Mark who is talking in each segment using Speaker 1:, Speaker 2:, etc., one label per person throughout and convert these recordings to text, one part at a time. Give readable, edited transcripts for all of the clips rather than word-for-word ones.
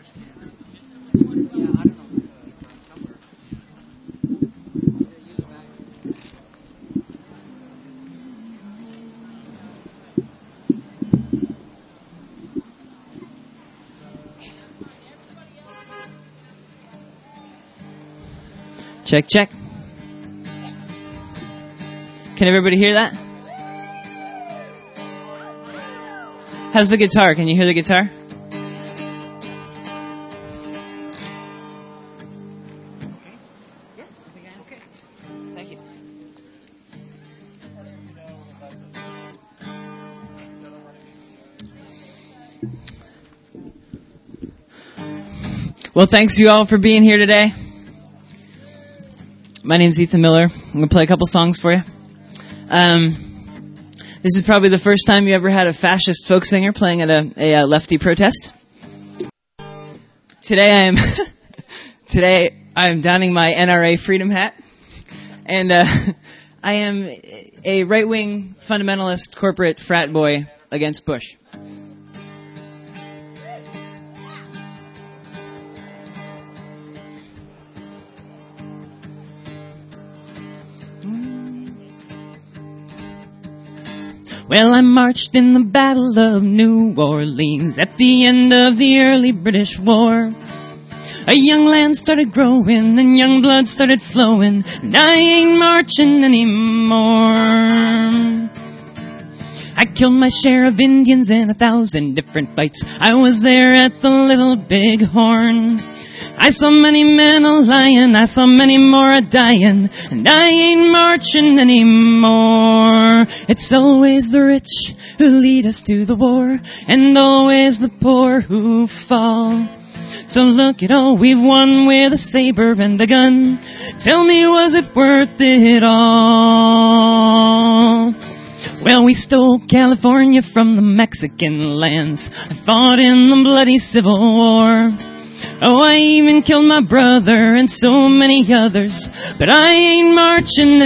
Speaker 1: Check, check. Can everybody hear that? How's the guitar? Can you hear the guitar? Thank you. Well, thanks you all for being here today. My name's Ethan Miller. I'm going to play a couple songs for you. This is probably the first time you ever had a fascist folk singer playing at a lefty protest. Today I am donning my NRA freedom hat, and I am a right-wing fundamentalist corporate frat boy against Bush. Well, I marched in the Battle of New Orleans at the end of the early British War. A young land started growing and young blood started flowing, and I ain't marching anymore. I killed my share of Indians in 1,000 different fights. I was there at the Little Big Horn. I saw many men a-lying, I saw many more a-dying, and I ain't marching anymore. It's always the rich who lead us to the war, and always the poor who fall. So look at all we've won with a saber and a gun. Tell me, was it worth it all? Well, we stole California from the Mexican lands. I fought in the bloody Civil War. Oh, I even killed my brother and so many others, but I ain't marching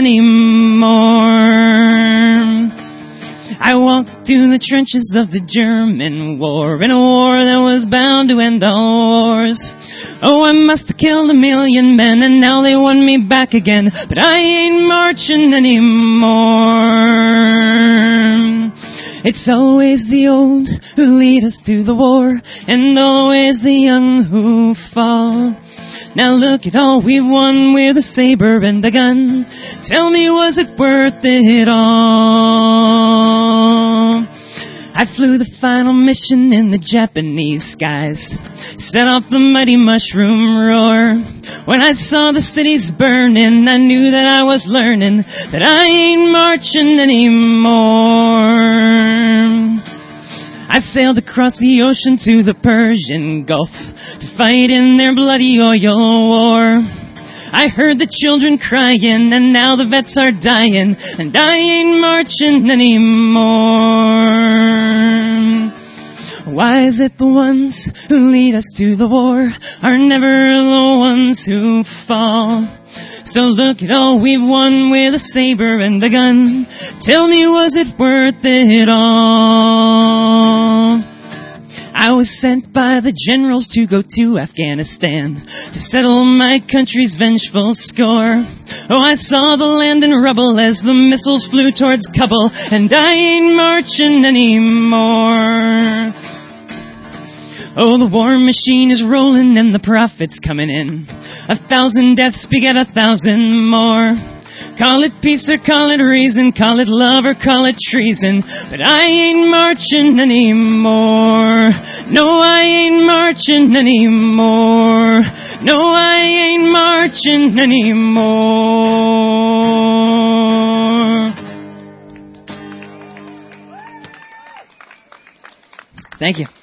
Speaker 1: anymore. I walked through the trenches of the German war, in a war that was bound to end all wars. Oh, I must have killed 1 million men, and now they want me back again, but I ain't marching anymore. It's always the old who lead us to the war, and always the young who fall. Now look at all we've won with a saber and a gun. Tell me, was it worth it all? I flew the final mission in the Japanese skies, set off the mighty mushroom roar. When I saw the cities burning, I knew that I was learning that I ain't marching anymore. I sailed across the ocean to the Persian Gulf to fight in their bloody oil war. I heard the children crying, and now the vets are dying, and I ain't marching anymore. Why is it the ones who lead us to the war are never the ones who fall? So look at all we've won with a saber and a gun. Tell me, was it worth it all? I was sent by the generals to go to Afghanistan to settle my country's vengeful score. Oh, I saw the land in rubble as the missiles flew towards Kabul, and I ain't marching anymore. Oh, the war machine is rolling and the profits coming in. 1,000 deaths beget 1,000 more. Call it peace or call it reason, call it love or call it treason, but I ain't marching anymore. No, I ain't marching anymore. No, I ain't marching anymore. Thank you.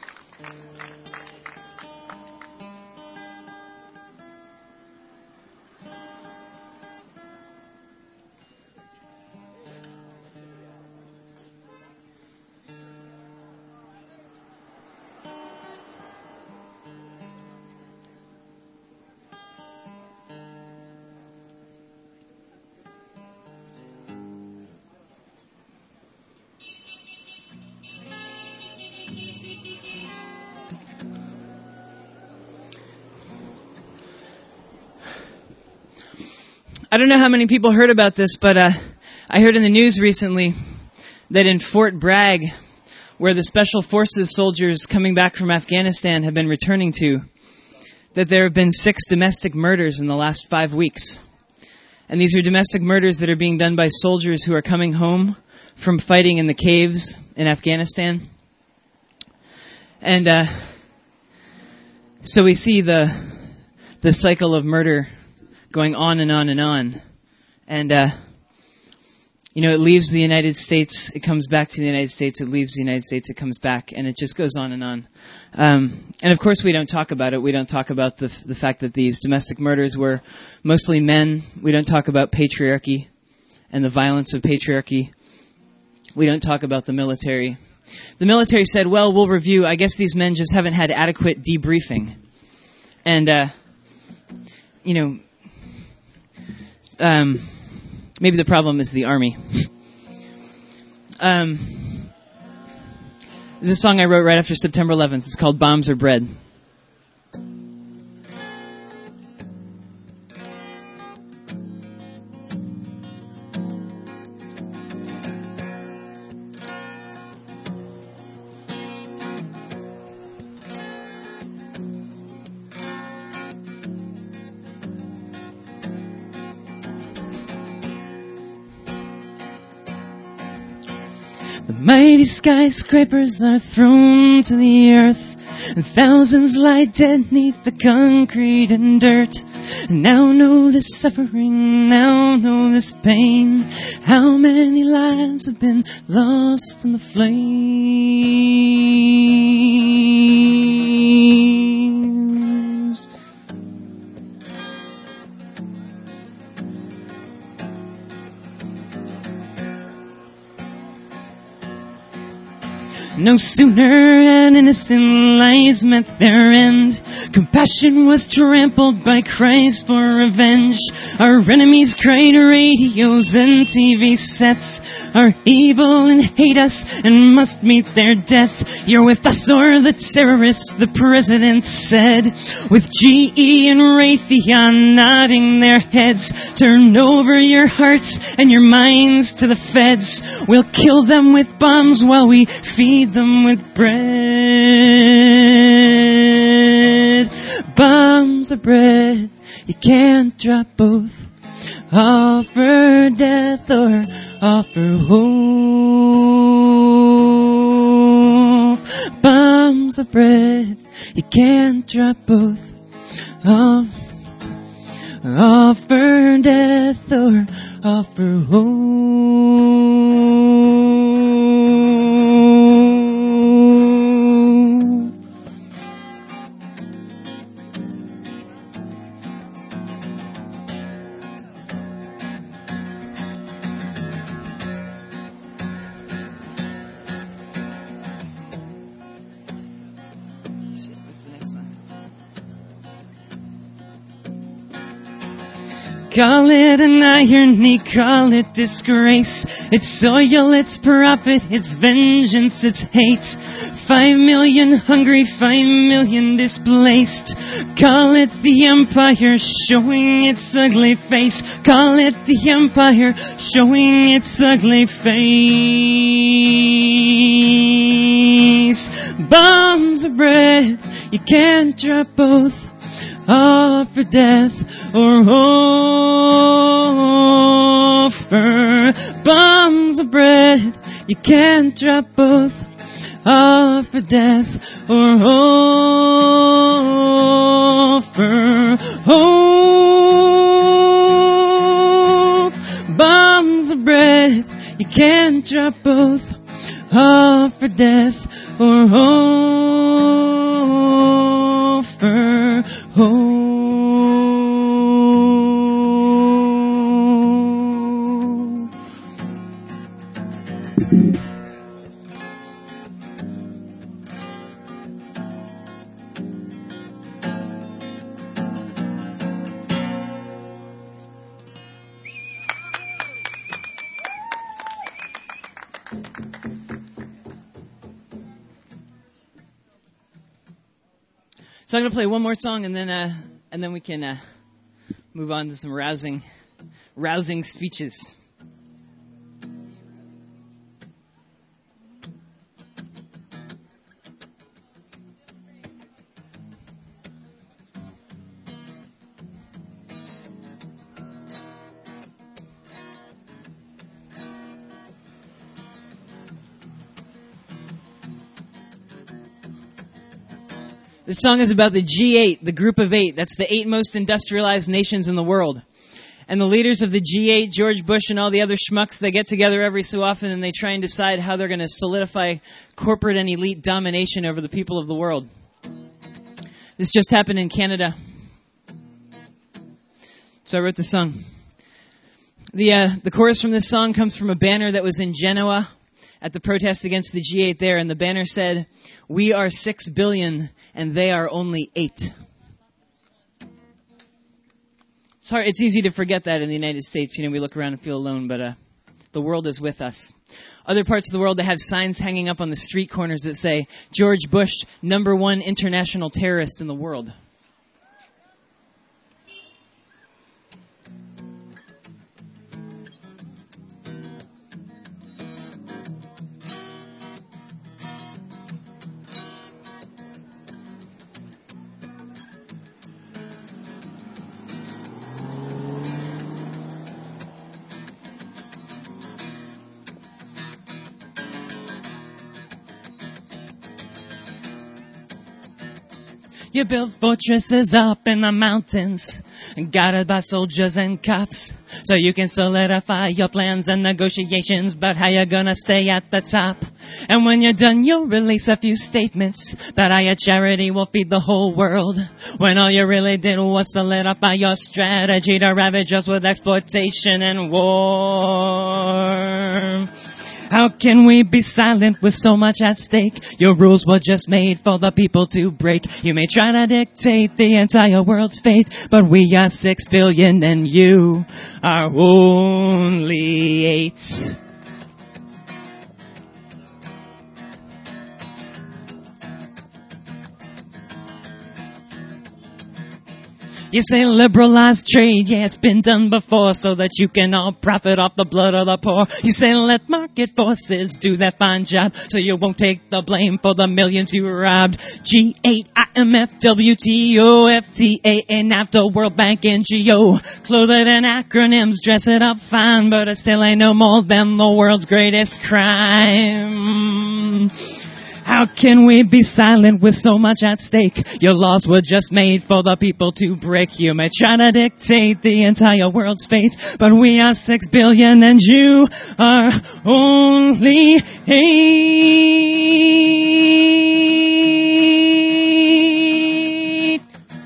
Speaker 1: I don't know how many people heard about this, but I heard in the news recently that in Fort Bragg, where the Special Forces soldiers coming back from Afghanistan have been returning to, that there have been 6 domestic murders in the last 5 weeks. And these are domestic murders that are being done by soldiers who are coming home from fighting in the caves in Afghanistan. And so we see the cycle of murder going on and on and on. And, it leaves the United States, it comes back to the United States, it leaves the United States, it comes back, and it just goes on and on. And of course we don't talk about it. We don't talk about the fact that these domestic murders were mostly men. We don't talk about patriarchy and the violence of patriarchy. We don't talk about the military. The military said, well, we'll review. I guess these men just haven't had adequate debriefing. And, maybe the problem is the army. There's a song I wrote right after September 11th. It's called Bombs Are Bread. Mighty skyscrapers are thrown to the earth, and thousands lie dead neath the concrete and dirt. Now know this suffering, now know this pain. How many lives have been lost in the flames? No sooner an innocent lives met their end. Compassion was trampled by cries for revenge. Our enemies cried radios and TV sets are evil and hate us and must meet their death. You're with us or the terrorists, the president said. With GE and Raytheon nodding their heads, turn over your hearts and your minds to the feds. We'll kill them with bombs while we feed them with bread. Bombs are bread, you can't drop both. Offer death or offer hope. Bombs are bread, you can't drop both. Offer death or offer hope. Call it an irony, call it disgrace. It's soil, it's profit, it's vengeance, it's hate. 5 million hungry, 5 million displaced. Call it the empire showing its ugly face. Call it the empire showing its ugly face. Bombs are bread, you can't drop both. Offer death or offer bombs of bread. You can't drop both. Offer death or offer hope. Bombs of bread. You can't drop both. Offer death or offer hope. So I'm going to play one more song, and then we can move on to some rousing rousing speeches. This song is about the G8, the group of 8. That's the 8 most industrialized nations in the world. And the leaders of the G8, George Bush and all the other schmucks, they get together every so often and they try and decide how they're going to solidify corporate and elite domination over the people of the world. This just happened in Canada. So I wrote this song. The chorus from this song comes from a banner that was in Genoa at the protest against the G8 there, and the banner said, "We are 6 billion, and they are only 8." It's hard. It's easy to forget that in the United States. You know, we look around and feel alone, but the world is with us. Other parts of the world, they have signs hanging up on the street corners that say, "George Bush, #1 international terrorist in the world." You build fortresses up in the mountains, guarded by soldiers and cops, so you can solidify your plans and negotiations about how you're gonna stay at the top. And when you're done, you'll release a few statements about how your charity will feed the whole world, when all you really did was solidify your strategy to ravage us with exploitation and war. How can we be silent with so much at stake? Your rules were just made for the people to break. You may try to dictate the entire world's fate, but we are 6 billion and you are only 8. You say liberalize trade, yeah, it's been done before, so that you can all profit off the blood of the poor. You say let market forces do that fine job, so you won't take the blame for the millions you robbed. G8, IMF, WTO, FTA, NAFTA, World Bank, NGO. Clothe it in acronyms, dress it up fine, but it still ain't no more than the world's greatest crime. How can we be silent with so much at stake? Your laws were just made for the people to break. You may try to dictate the entire world's fate, but we are 6 billion and you are only 8.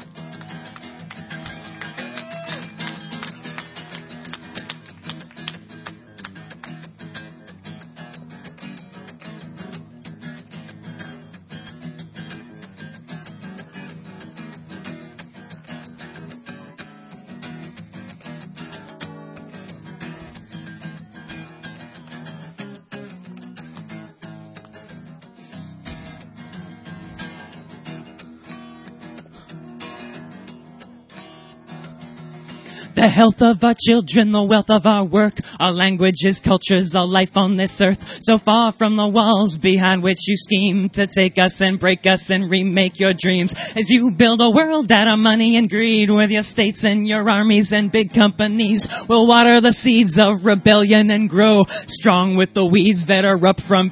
Speaker 1: The health of our children, the wealth of our work, our languages, cultures, our life on this earth. So far from the walls behind which you scheme to take us and break us and remake your dreams. As you build a world out of money and greed with your states and your armies and big companies, will water the seeds of rebellion and grow strong with the weeds that are up from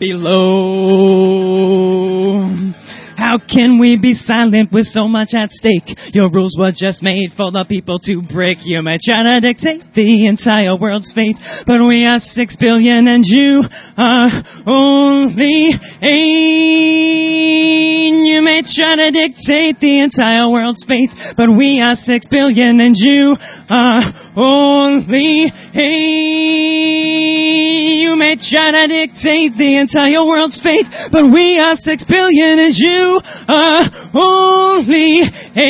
Speaker 1: below. How can we be silent with so much at stake? Your rules were just made for the people to break. You may try to dictate the entire world's fate, but we are 6 billion and you are only 8. You may try to dictate the entire world's fate, but we are 6 billion and you are only 8. You may try to dictate the entire world's fate, but we are 6 billion and you are only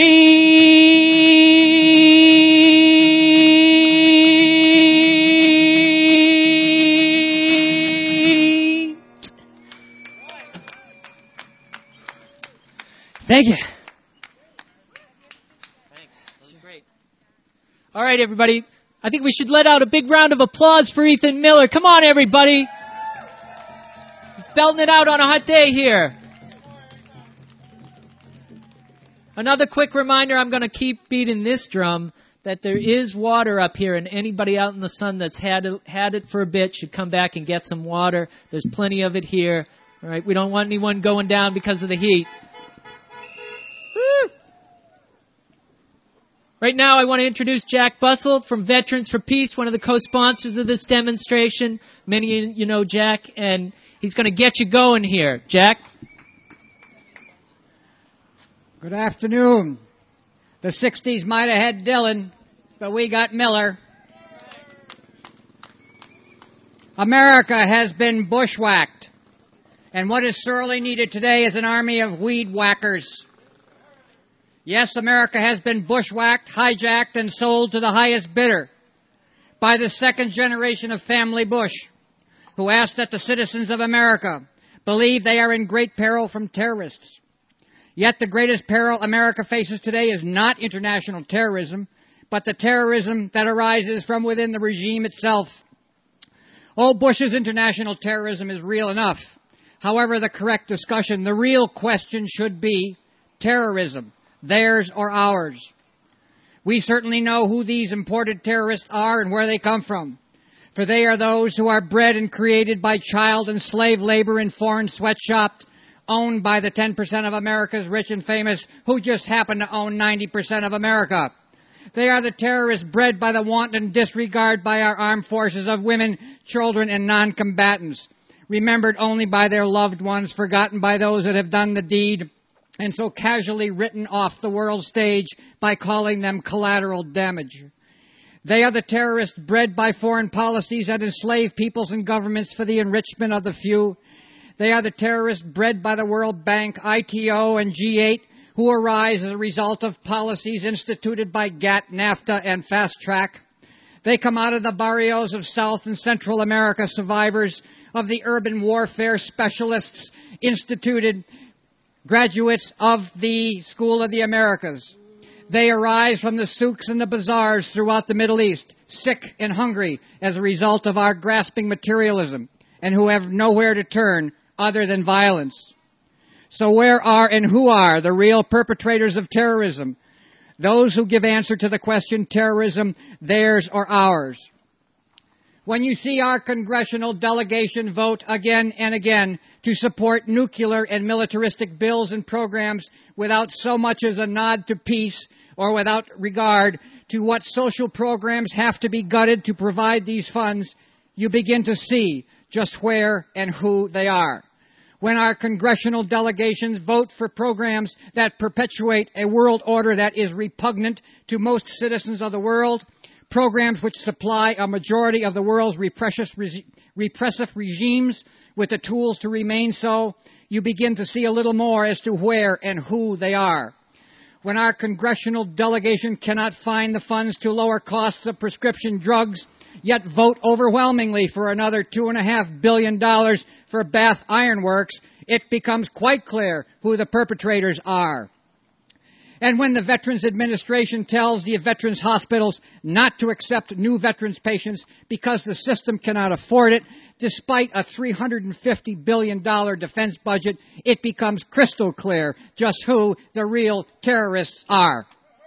Speaker 1: 8. Thank you. Thanks. That was great. All right, everybody.
Speaker 2: I think we should let out a big round of applause for Ethan Miller. Come on, everybody. He's belting it out on a hot day here. Another quick reminder, I'm going to keep beating this drum, that there is water up here, and anybody out in the sun that's had it for a bit should come back and get some water. There's plenty of it here. All right, we don't want anyone going down because of the heat. Woo. Right now, I want to introduce Jack Bussell from Veterans for Peace, one of the co-sponsors of this demonstration. Many of you know Jack, and he's going to get you going here. Jack?
Speaker 3: Good afternoon. The 60s might have had Dillon, but we got Miller. America has been bushwhacked, and what is sorely needed today is an army of weed whackers. Yes, America has been bushwhacked, hijacked, and sold to the highest bidder by the second generation of family Bush, who asked that the citizens of America believe they are in great peril from terrorists. Yet the greatest peril America faces today is not international terrorism, but the terrorism that arises from within the regime itself. Oh, Bush's international terrorism is real enough. However, the correct discussion, the real question should be terrorism, theirs or ours. We certainly know who these imported terrorists are and where they come from, for they are those who are bred and created by child and slave labor in foreign sweatshops, owned by the 10% of America's rich and famous who just happen to own 90% of America. They are the terrorists bred by the wanton disregard by our armed forces of women, children, and non-combatants, remembered only by their loved ones, forgotten by those that have done the deed, and so casually written off the world stage by calling them collateral damage. They are the terrorists bred by foreign policies that enslave peoples and governments for the enrichment of the few. They are the terrorists bred by the World Bank, ITO, and G8, who arise as a result of policies instituted by GATT, NAFTA, and Fast Track. They come out of the barrios of South and Central America, survivors of the urban warfare specialists instituted, graduates of the School of the Americas. They arise from the souks and the bazaars throughout the Middle East, sick and hungry as a result of our grasping materialism, and who have nowhere to turn other than violence. So where are and who are the real perpetrators of terrorism? Those who give answer to the question, terrorism, theirs or ours. When you see our congressional delegation vote again and again to support nuclear and militaristic bills and programs without so much as a nod to peace or without regard to what social programs have to be gutted to provide these funds, you begin to see just where and who they are. When our congressional delegations vote for programs that perpetuate a world order that is repugnant to most citizens of the world, programs which supply a majority of the world's repressive regimes with the tools to remain so, you begin to see a little more as to where and who they are. When our congressional delegation cannot find the funds to lower costs of prescription drugs, yet vote overwhelmingly for another $2.5 billion for Bath Iron Works, it becomes quite clear who the perpetrators are. And when the Veterans Administration tells the veterans hospitals not to accept new veterans patients because the system cannot afford it, despite a $350 billion defense budget, it becomes crystal clear just who the real terrorists are.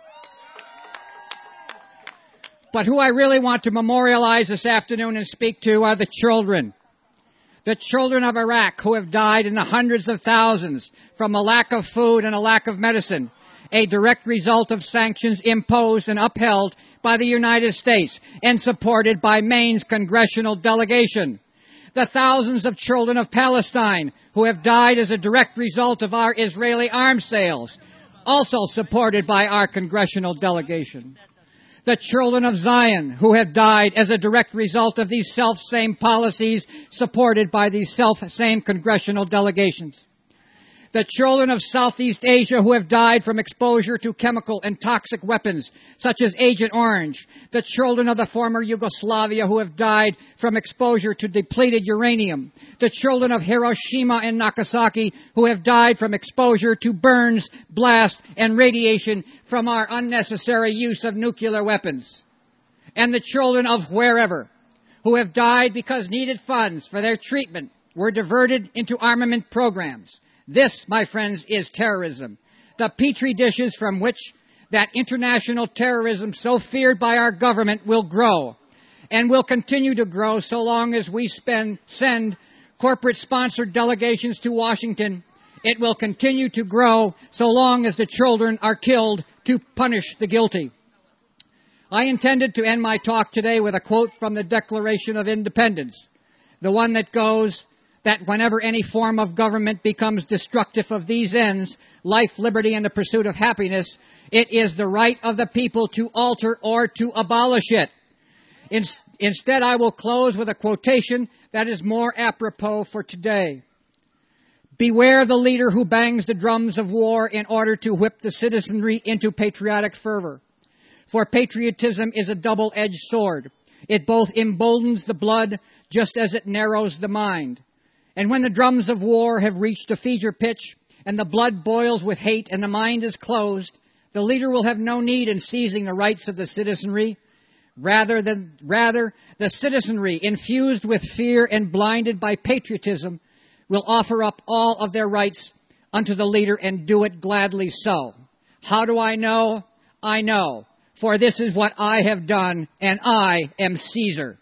Speaker 3: But who I really want to memorialize this afternoon and speak to are the children. The children of Iraq who have died in the hundreds of thousands from a lack of food and a lack of medicine, a direct result of sanctions imposed and upheld by the United States and supported by Maine's congressional delegation. The thousands of children of Palestine who have died as a direct result of our Israeli arms sales, also supported by our congressional delegation. The children of Zion who have died as a direct result of these self-same policies supported by these self-same congressional delegations. The children of Southeast Asia who have died from exposure to chemical and toxic weapons, such as Agent Orange. The children of the former Yugoslavia who have died from exposure to depleted uranium. The children of Hiroshima and Nagasaki who have died from exposure to burns, blast, and radiation from our unnecessary use of nuclear weapons. and the children of wherever who have died because needed funds for their treatment were diverted into armament programs. This, my friends, is terrorism. The petri dishes from which that international terrorism so feared by our government will grow and will continue to grow so long as we send corporate-sponsored delegations to Washington. It will continue to grow so long as the children are killed to punish the guilty. I intended to end my talk today with a quote from the Declaration of Independence, the one that goes that whenever any form of government becomes destructive of these ends, life, liberty, and the pursuit of happiness, it is the right of the people to alter or to abolish it. Instead, I will close with a quotation that is more apropos for today. Beware the leader who bangs the drums of war in order to whip the citizenry into patriotic fervor. For patriotism is a double-edged sword. It both emboldens the blood just as it narrows the mind. And when the drums of war have reached a fever pitch and the blood boils with hate and the mind is closed, the leader will have no need in seizing the rights of the citizenry. Rather, the citizenry, infused with fear and blinded by patriotism, will offer up all of their rights unto the leader and do it gladly so. How do I know? I know. For this is what I have done, and I am Caesar.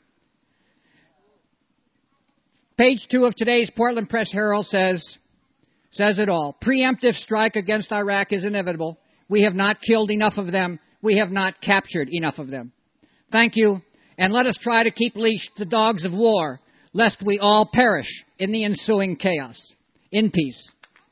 Speaker 3: Page 2 of today's Portland Press Herald says it all. Preemptive strike against Iraq is inevitable. We have not killed enough of them. We have not captured enough of them. Thank you, and let us try to keep leashed the dogs of war, lest we all perish in the ensuing chaos. In peace.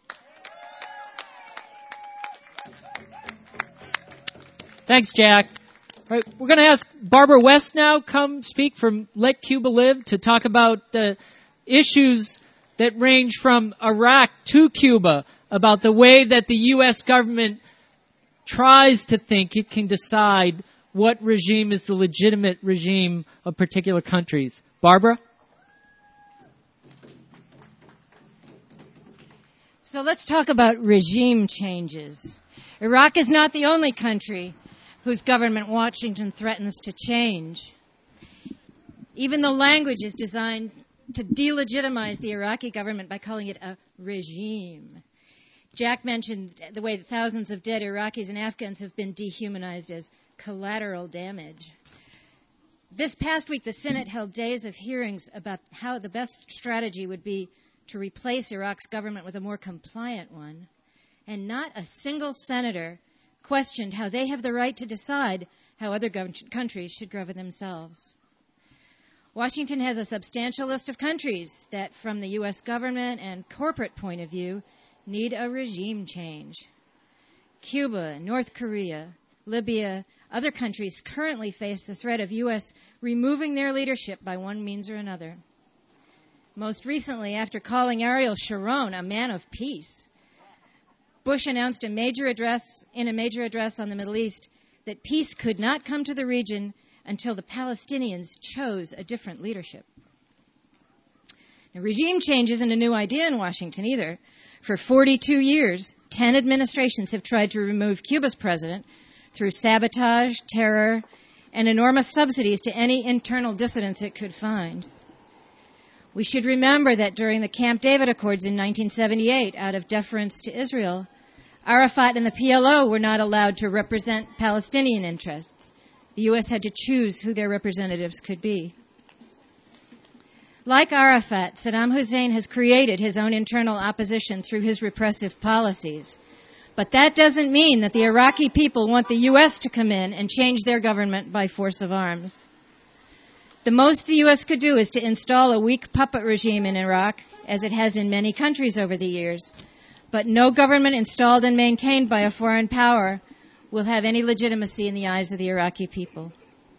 Speaker 2: Thanks, Jack. All right, we're going to ask Barbara West now come speak from Let Cuba Live to talk about the issues that range from Iraq to Cuba, about the way that the U.S. government tries to think it can decide what regime is the legitimate regime of particular countries. Barbara?
Speaker 4: So let's talk about regime changes. Iraq is not the only country whose government Washington threatens to change. Even the language is designed to delegitimize the Iraqi government by calling it a regime. Jack mentioned the way that thousands of dead Iraqis and Afghans have been dehumanized as collateral damage. This past week, the Senate held days of hearings about how the best strategy would be to replace Iraq's government with a more compliant one. And not a single senator questioned how they have the right to decide how other countries should govern themselves. Washington has a substantial list of countries that, from the U.S. government and corporate point of view, need a regime change. Cuba, North Korea, Libya, other countries currently face the threat of U.S. removing their leadership by one means or another. Most recently, after calling Ariel Sharon a man of peace, Bush announced in a major address on the Middle East that peace could not come to the region until the Palestinians chose a different leadership. Now, regime change isn't a new idea in Washington either. For 42 years, 10 administrations have tried to remove Cuba's president through sabotage, terror, and enormous subsidies to any internal dissidents it could find. We should remember that during the Camp David Accords in 1978, out of deference to Israel, Arafat and the PLO were not allowed to represent Palestinian interests. The U.S. had to choose who their representatives could be. Like Arafat, Saddam Hussein has created his own internal opposition through his repressive policies. But that doesn't mean that the Iraqi people want the U.S. to come in and change their government by force of arms. The most the U.S. could do is to install a weak puppet regime in Iraq, as it has in many countries over the years. But no government installed and maintained by a foreign power will have any legitimacy in the eyes of the Iraqi people.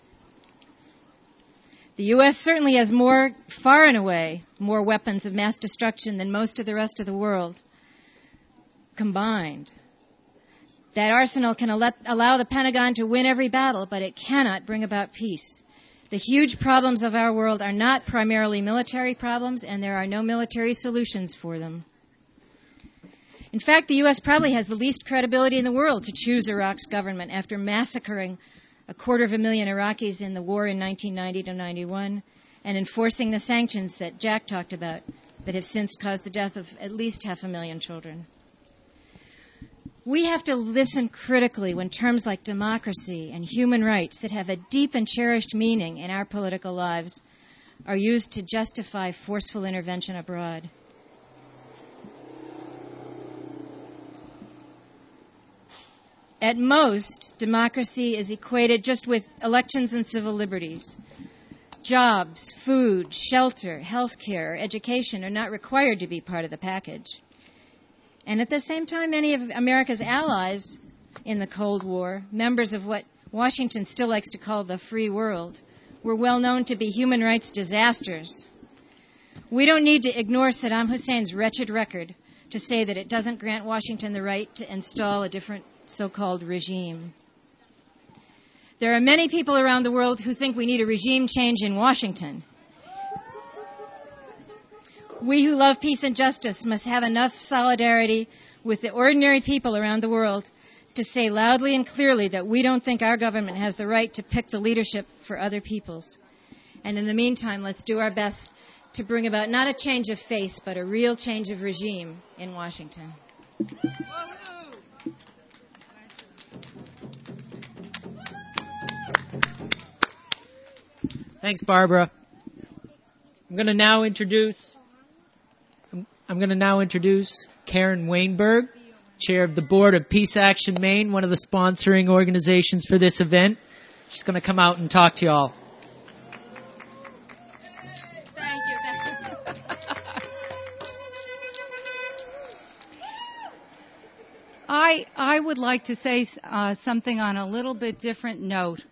Speaker 4: The U.S. certainly has far and away, more weapons of mass destruction than most of the rest of the world combined. That arsenal can allow the Pentagon to win every battle, but it cannot bring about peace. The huge problems of our world are not primarily military problems, and there are no military solutions for them. In fact, the U.S. probably has the least credibility in the world to choose Iraq's government after massacring 250,000 Iraqis in the war in 1990 to 91, and enforcing the sanctions that Jack talked about that have since caused the death of at least 500,000 children. We have to listen critically when terms like democracy and human rights that have a deep and cherished meaning in our political lives are used to justify forceful intervention abroad. At most, democracy is equated just with elections and civil liberties. Jobs, food, shelter, health care, education are not required to be part of the package. And at the same time, many of America's allies in the Cold War, members of what Washington still likes to call the free world, were well known to be human rights disasters. We don't need to ignore Saddam Hussein's wretched record to say that it doesn't grant Washington the right to install a different so-called regime. There are many people around the world who think we need a regime change in Washington. We who love peace and justice must have enough solidarity with the ordinary people around the world to say loudly and clearly that we don't think our government has the right to pick the leadership for other peoples. And in the meantime, let's do our best to bring about not a change of face, but a real change of regime in Washington.
Speaker 2: Thanks, Barbara. I'm going to now introduce Karen Weinberg, chair of the board of Peace Action Maine, one of the sponsoring organizations for this event. She's going to come out and talk to you all.
Speaker 5: Thank you. I would like to say something on a little bit different note.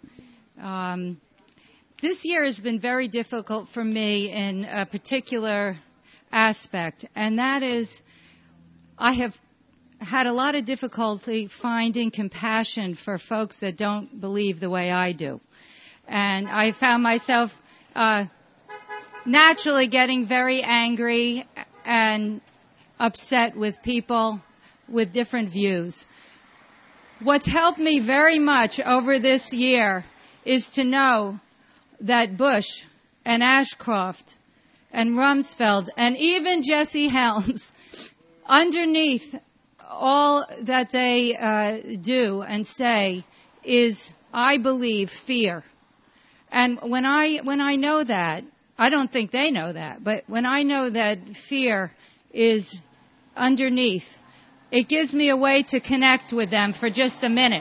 Speaker 5: This year has been very difficult for me in a particular aspect, and that is I have had a lot of difficulty finding compassion for folks that don't believe the way I do. And I found myself naturally getting very angry and upset with people with different views. What's helped me very much over this year is to know that Bush and Ashcroft and Rumsfeld and even Jesse Helms, underneath all that they do and say is, I believe, fear. And when I know that, I don't think they know that, but when I know that fear is underneath, it gives me a way to connect with them for just a minute.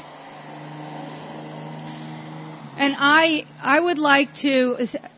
Speaker 5: And I would like to,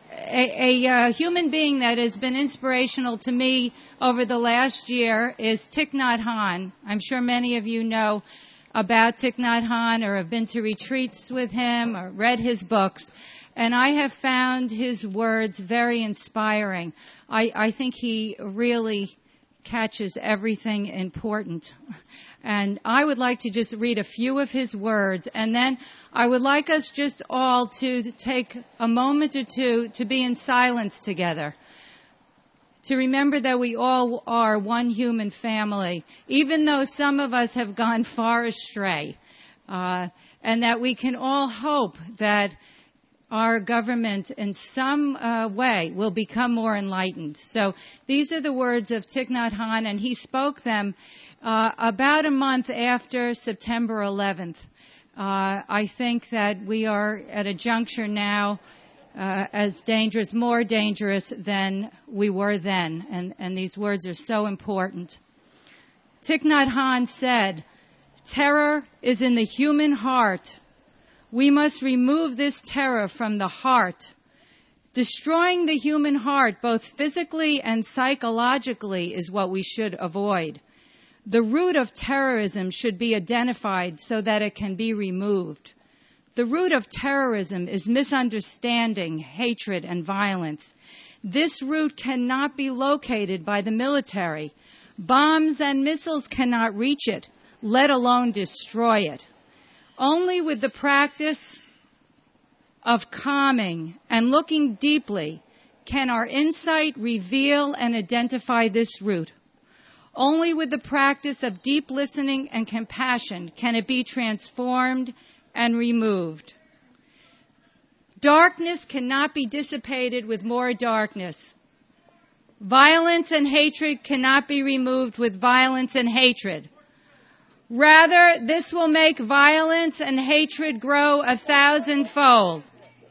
Speaker 5: a human being that has been inspirational to me over the last year is Thich Nhat Hanh. I'm sure many of you know about Thich Nhat Hanh or have been to retreats with him or read his books. And I have found his words very inspiring. I think he really catches everything important. And I would like to just read a few of his words, and then I would like us just all to take a moment or two to be in silence together, to remember that we all are one human family, even though some of us have gone far astray, and that we can all hope that our government in some way will become more enlightened. So these are the words of Thich Nhat Hanh, and he spoke them about a month after September 11th. I think that we are at a juncture now as dangerous, more dangerous than we were then, and these words are so important. Thich Nhat Hanh said, "Terror is in the human heart. We must remove this terror from the heart. Destroying the human heart, both physically and psychologically, is what we should avoid. The root of terrorism should be identified so that it can be removed. The root of terrorism is misunderstanding, hatred, and violence. This root cannot be located by the military. Bombs and missiles cannot reach it, let alone destroy it. Only with the practice of calming and looking deeply can our insight reveal and identify this root. Only with the practice of deep listening and compassion can it be transformed and removed. Darkness cannot be dissipated with more darkness. Violence and hatred cannot be removed with violence and hatred. Rather, this will make violence and hatred grow 1,000-fold.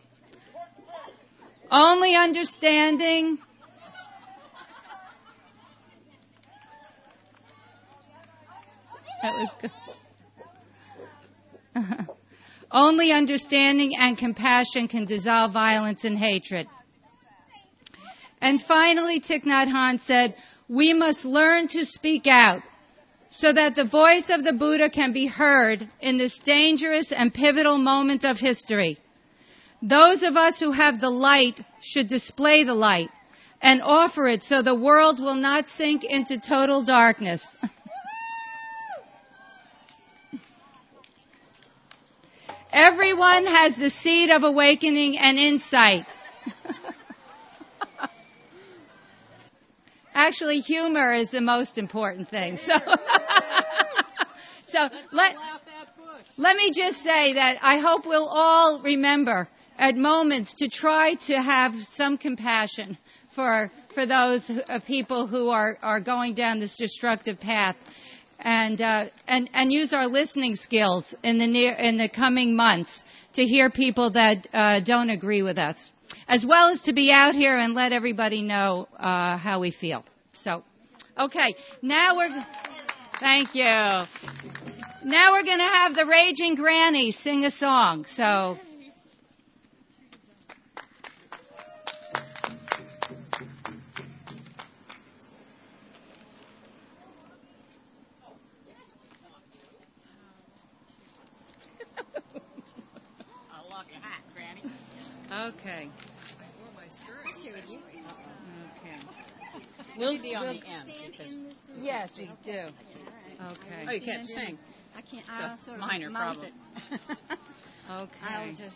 Speaker 5: Only understanding that was good. Only understanding and compassion can dissolve violence and hatred. And finally, Thich Nhat Hanh said, we must learn to speak out so that the voice of the Buddha can be heard in this dangerous and pivotal moment of history. Those of us who have the light should display the light and offer it so the world will not sink into total darkness. Everyone has the seed of awakening and insight. Actually, humor is the most important thing. So let me just say that I hope we'll all remember at moments to try to have some compassion for those people who are going down this destructive path, and use our listening skills in the coming months to hear people that don't agree with us, as well as to be out here and let everybody know how we feel. So, okay, thank you. Now we're going to have the Raging Granny sing a song. So. Okay. Okay.
Speaker 3: We'll be on the end.
Speaker 5: Yes, we do. Okay.
Speaker 3: Oh, you can't sing.
Speaker 6: I can't.
Speaker 3: It's a minor problem.
Speaker 5: Okay.
Speaker 6: I'll just.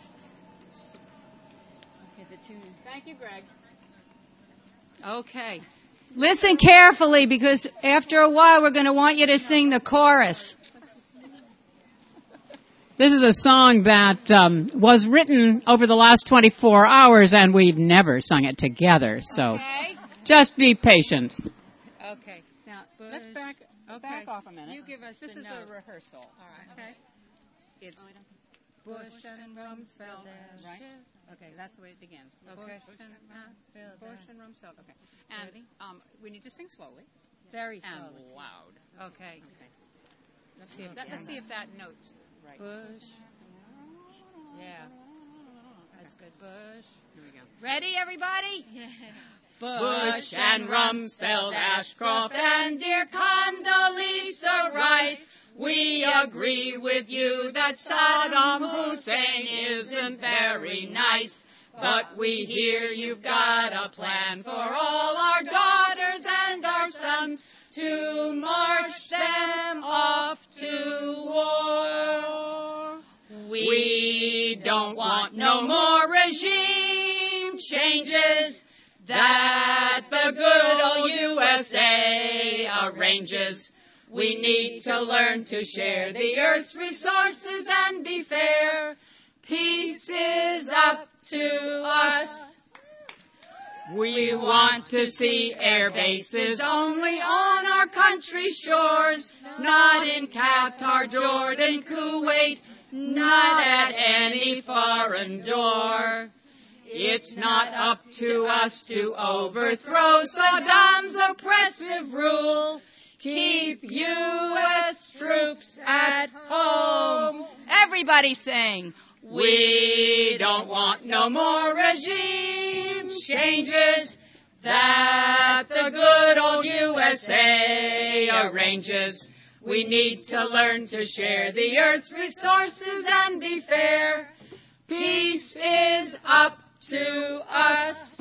Speaker 6: Okay, the tune.
Speaker 3: Thank you, Greg.
Speaker 5: Okay. Listen carefully, because after a while we're going to want you to sing the chorus.
Speaker 3: This is a song that was written over the last 24 hours, and we've never sung it together. So just be patient.
Speaker 5: Okay.
Speaker 3: Now, let's back off a minute.
Speaker 5: You give us
Speaker 3: this
Speaker 5: the
Speaker 3: is
Speaker 5: note.
Speaker 3: a rehearsal. All right. Okay. It's
Speaker 5: Bush and Rumsfeld.
Speaker 3: Right? Okay, that's the way it begins.
Speaker 5: Okay.
Speaker 3: Bush and Rumsfeld. Okay. And we need to sing slowly.
Speaker 5: Very slowly.
Speaker 3: And loud.
Speaker 5: Okay.
Speaker 3: Let's see if that note's right.
Speaker 5: Bush. Yeah. That's good. Bush.
Speaker 3: Here we go.
Speaker 5: Ready, everybody?
Speaker 3: Bush and Rumsfeld, Ashcroft
Speaker 5: and dear Condoleezza Rice, we agree with you that Saddam Hussein isn't very nice. But we hear you've got a plan for all our daughters and our sons to march them off to war. We don't want no more regime changes that the good old USA arranges. We need to learn to share the earth's resources and be fair. Peace is up to us. We want to see air bases only on our country's shores, not in Qatar, Jordan, Kuwait, not at any foreign door. It's not up to us to overthrow Saddam's oppressive rule. Keep U.S. troops at home. Everybody sing. We don't want no more regime changes that the good old USA arranges. We need to learn to share the earth's resources and be fair. Peace is up to us.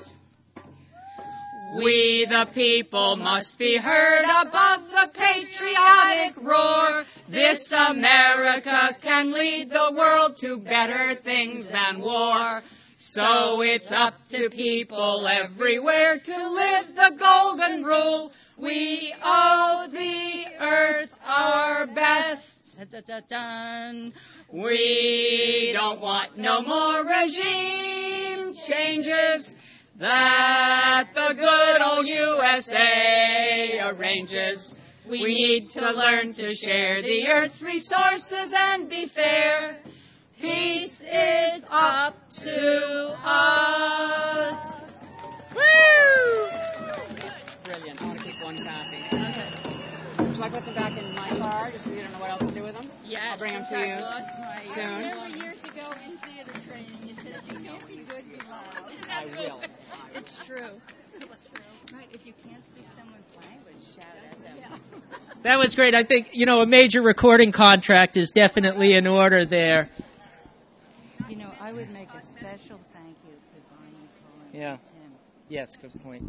Speaker 5: We the people must be heard above the patriotic roar. This America can lead the world to better things than war. So it's up to people everywhere to live the golden rule. We owe the earth our best.
Speaker 6: Dun-dun-dun-dun. We don't want no more regime changes that the good old USA arranges. We need to learn to share the earth's resources and be fair. Peace is up to us. Woo! Brilliant. I want to keep one copy. Okay. Would you like to put them back in my car just so you don't know what else to do with them?
Speaker 7: Yes.
Speaker 6: I'll bring them to you soon.
Speaker 7: I remember years ago in theater training, you said you can't be good, be loud.
Speaker 6: I will.
Speaker 7: It's true.
Speaker 5: Right, if you can't speak someone's language, shout at them.
Speaker 7: Yeah.
Speaker 2: That was great. I think, a major recording contract is definitely in order there.
Speaker 5: I would make a special thank you to Brian Cullen
Speaker 2: Yeah.
Speaker 5: and Tim.
Speaker 2: Yes, good point.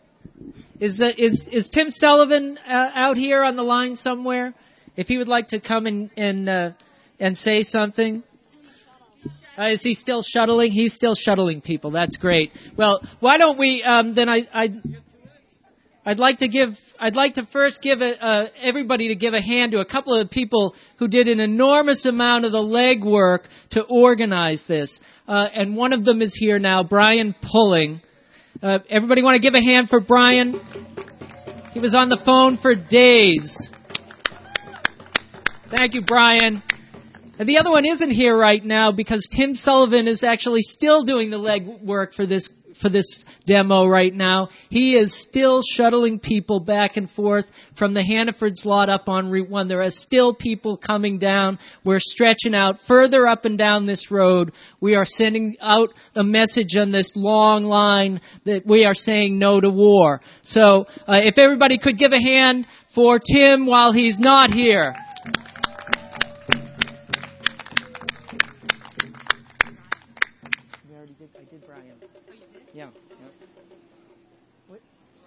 Speaker 2: Is Tim Sullivan out here on the line somewhere? If he would like to come and say something. Is he still shuttling? He's still shuttling people. That's great. Well, why don't we then I'd like to first give everybody to give a hand to a couple of people who did an enormous amount of the legwork to organize this. And one of them is here now, Brian Pulling. Everybody want to give a hand for Brian? He was on the phone for days. Thank you, Brian. And the other one isn't here right now because Tim Sullivan is actually still doing the legwork for this demo right now. He is still shuttling people back and forth from the Hannaford's lot up on Route 1. There are still people coming down. We're stretching out further up and down this road. We are sending out a message on this long line that we are saying no to war. So if everybody could give a hand for Tim while he's not here. I did Brian. Oh, you did? Yeah. What?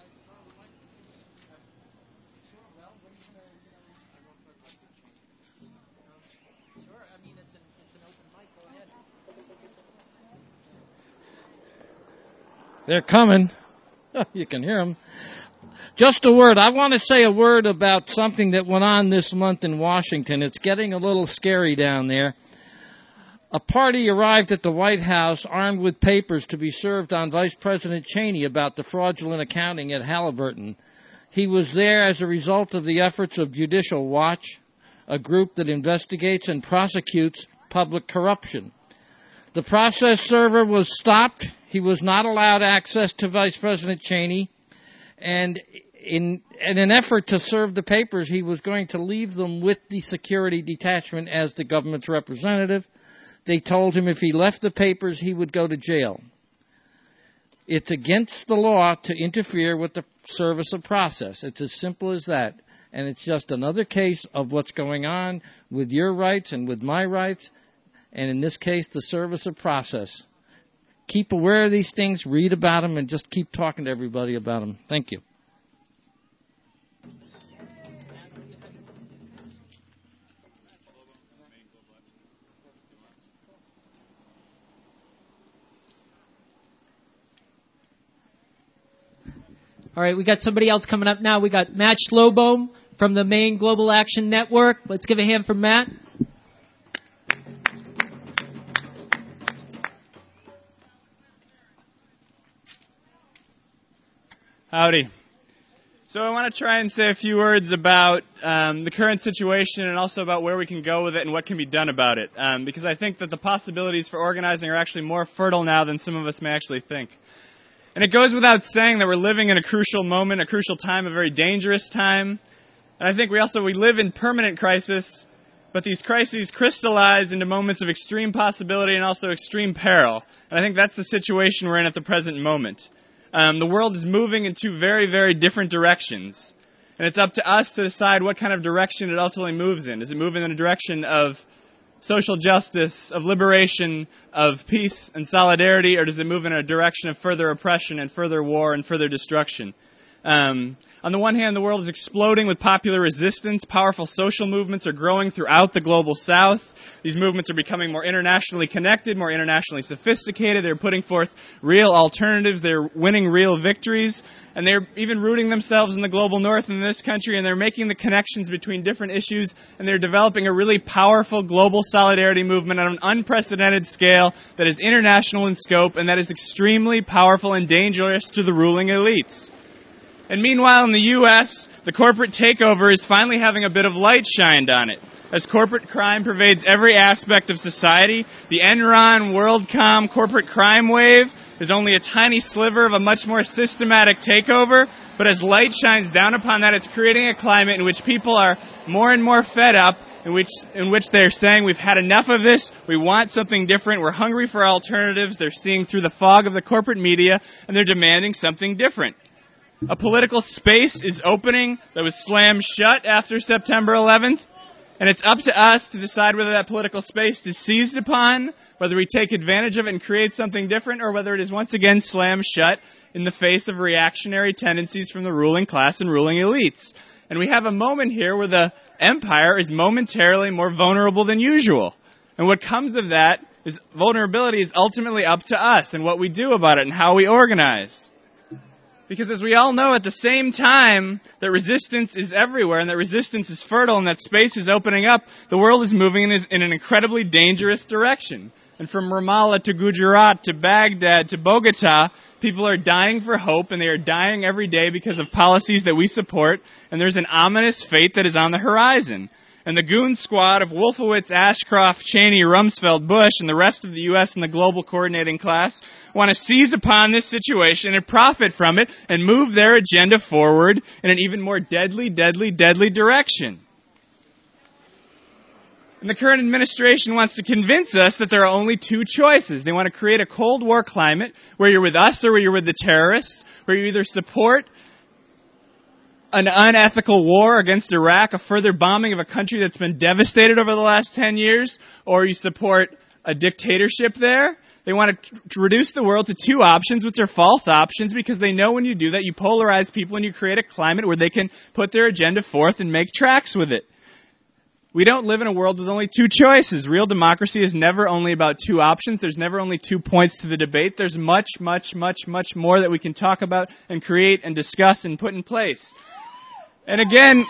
Speaker 2: Sure. I mean, it's an open mic. Go ahead.
Speaker 8: They're coming. You can hear them. Just a word. I want to say a word about something that went on this month in Washington. It's getting a little scary down there. A party arrived at the White House armed with papers to be served on Vice President Cheney about the fraudulent accounting at Halliburton. He was there as a result of the efforts of Judicial Watch, a group that investigates and prosecutes public corruption. The process server was stopped. He was not allowed access to Vice President Cheney. And in an effort to serve the papers, he was going to leave them with the security detachment as the government's representative. They told him if he left the papers, he would go to jail. It's against the law to interfere with the service of process. It's as simple as that. And it's just another case of what's going on with your rights and with my rights, and in this case, the service of process. Keep aware of these things, read about them, and just keep talking to everybody about them. Thank you.
Speaker 2: All right, we got somebody else coming up now. We got Matt Schlobohm from the Maine Global Action Network. Let's give a hand for Matt.
Speaker 9: Howdy. So I want to try and say a few words about the current situation and also about where we can go with it and what can be done about it. Because I think that the possibilities for organizing are actually more fertile now than some of us may actually think. And it goes without saying that we're living in a crucial moment, a crucial time, a very dangerous time. And I think we live in permanent crisis, but these crises crystallize into moments of extreme possibility and also extreme peril. And I think that's the situation we're in at the present moment. The world is moving in two very, very different directions. And it's up to us to decide what kind of direction it ultimately moves in. Does it move in a direction of social justice, of liberation, of peace and solidarity, or does it move in a direction of further oppression and further war and further destruction? On the one hand, the world is exploding with popular resistance. Powerful social movements are growing throughout the global south. These movements are becoming more internationally connected, more internationally sophisticated. They're putting forth real alternatives. They're winning real victories. And they're even rooting themselves in the global north in this country, and they're making the connections between different issues, and they're developing a really powerful global solidarity movement on an unprecedented scale that is international in scope and that is extremely powerful and dangerous to the ruling elites. And meanwhile, in the U.S., the corporate takeover is finally having a bit of light shined on it. As corporate crime pervades every aspect of society, the Enron, WorldCom corporate crime wave is only a tiny sliver of a much more systematic takeover, but as light shines down upon that, it's creating a climate in which people are more and more fed up, in which they're saying, we've had enough of this, we want something different, we're hungry for alternatives, they're seeing through the fog of the corporate media, and they're demanding something different. A political space is opening that was slammed shut after September 11th, and it's up to us to decide whether that political space is seized upon, whether we take advantage of it and create something different, or whether it is once again slammed shut in the face of reactionary tendencies from the ruling class and ruling elites. And we have a moment here where the empire is momentarily more vulnerable than usual. And what comes of that is vulnerability is ultimately up to us and what we do about it and how we organize. Because as we all know, at the same time that resistance is everywhere and that resistance is fertile and that space is opening up, the world is moving in an incredibly dangerous direction. And from Ramallah to Gujarat to Baghdad to Bogota, people are dying for hope, and they are dying every day because of policies that we support, and there's an ominous fate that is on the horizon. And the goon squad of Wolfowitz, Ashcroft, Cheney, Rumsfeld, Bush, and the rest of the U.S. and the global coordinating class want to seize upon this situation and profit from it and move their agenda forward in an even more deadly direction. And the current administration wants to convince us that there are only two choices. They want to create a Cold War climate where you're with us or where you're with the terrorists, where you either support an unethical war against Iraq, a further bombing of a country that's been devastated over the last 10 years, or you support a dictatorship there. They want to reduce the world to two options, which are false options, because they know when you do that, you polarize people and you create a climate where they can put their agenda forth and make tracks with it. We don't live in a world with only two choices. Real democracy is never only about two options. There's never only 2 points to the debate. There's much more that we can talk about and create and discuss and put in place. And again,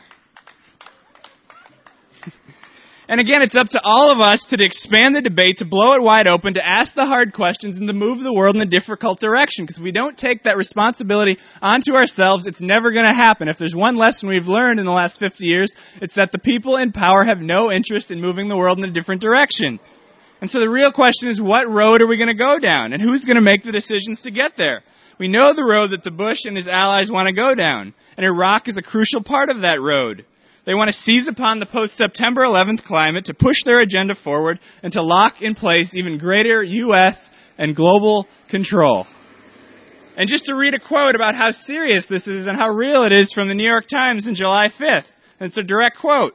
Speaker 9: it's up to all of us to expand the debate, to blow it wide open, to ask the hard questions, and to move the world in a difficult direction. Because if we don't take that responsibility onto ourselves, it's never going to happen. If there's one lesson we've learned in the last 50 years, it's that the people in power have no interest in moving the world in a different direction. And so the real question is, what road are we going to go down? And who's going to make the decisions to get there? We know the road that the Bush and his allies want to go down. And Iraq is a crucial part of that road. They want to seize upon the post-September 11th climate to push their agenda forward and to lock in place even greater U.S. and global control. And just to read a quote about how serious this is and how real it is from the New York Times on July 5th. And it's a direct quote.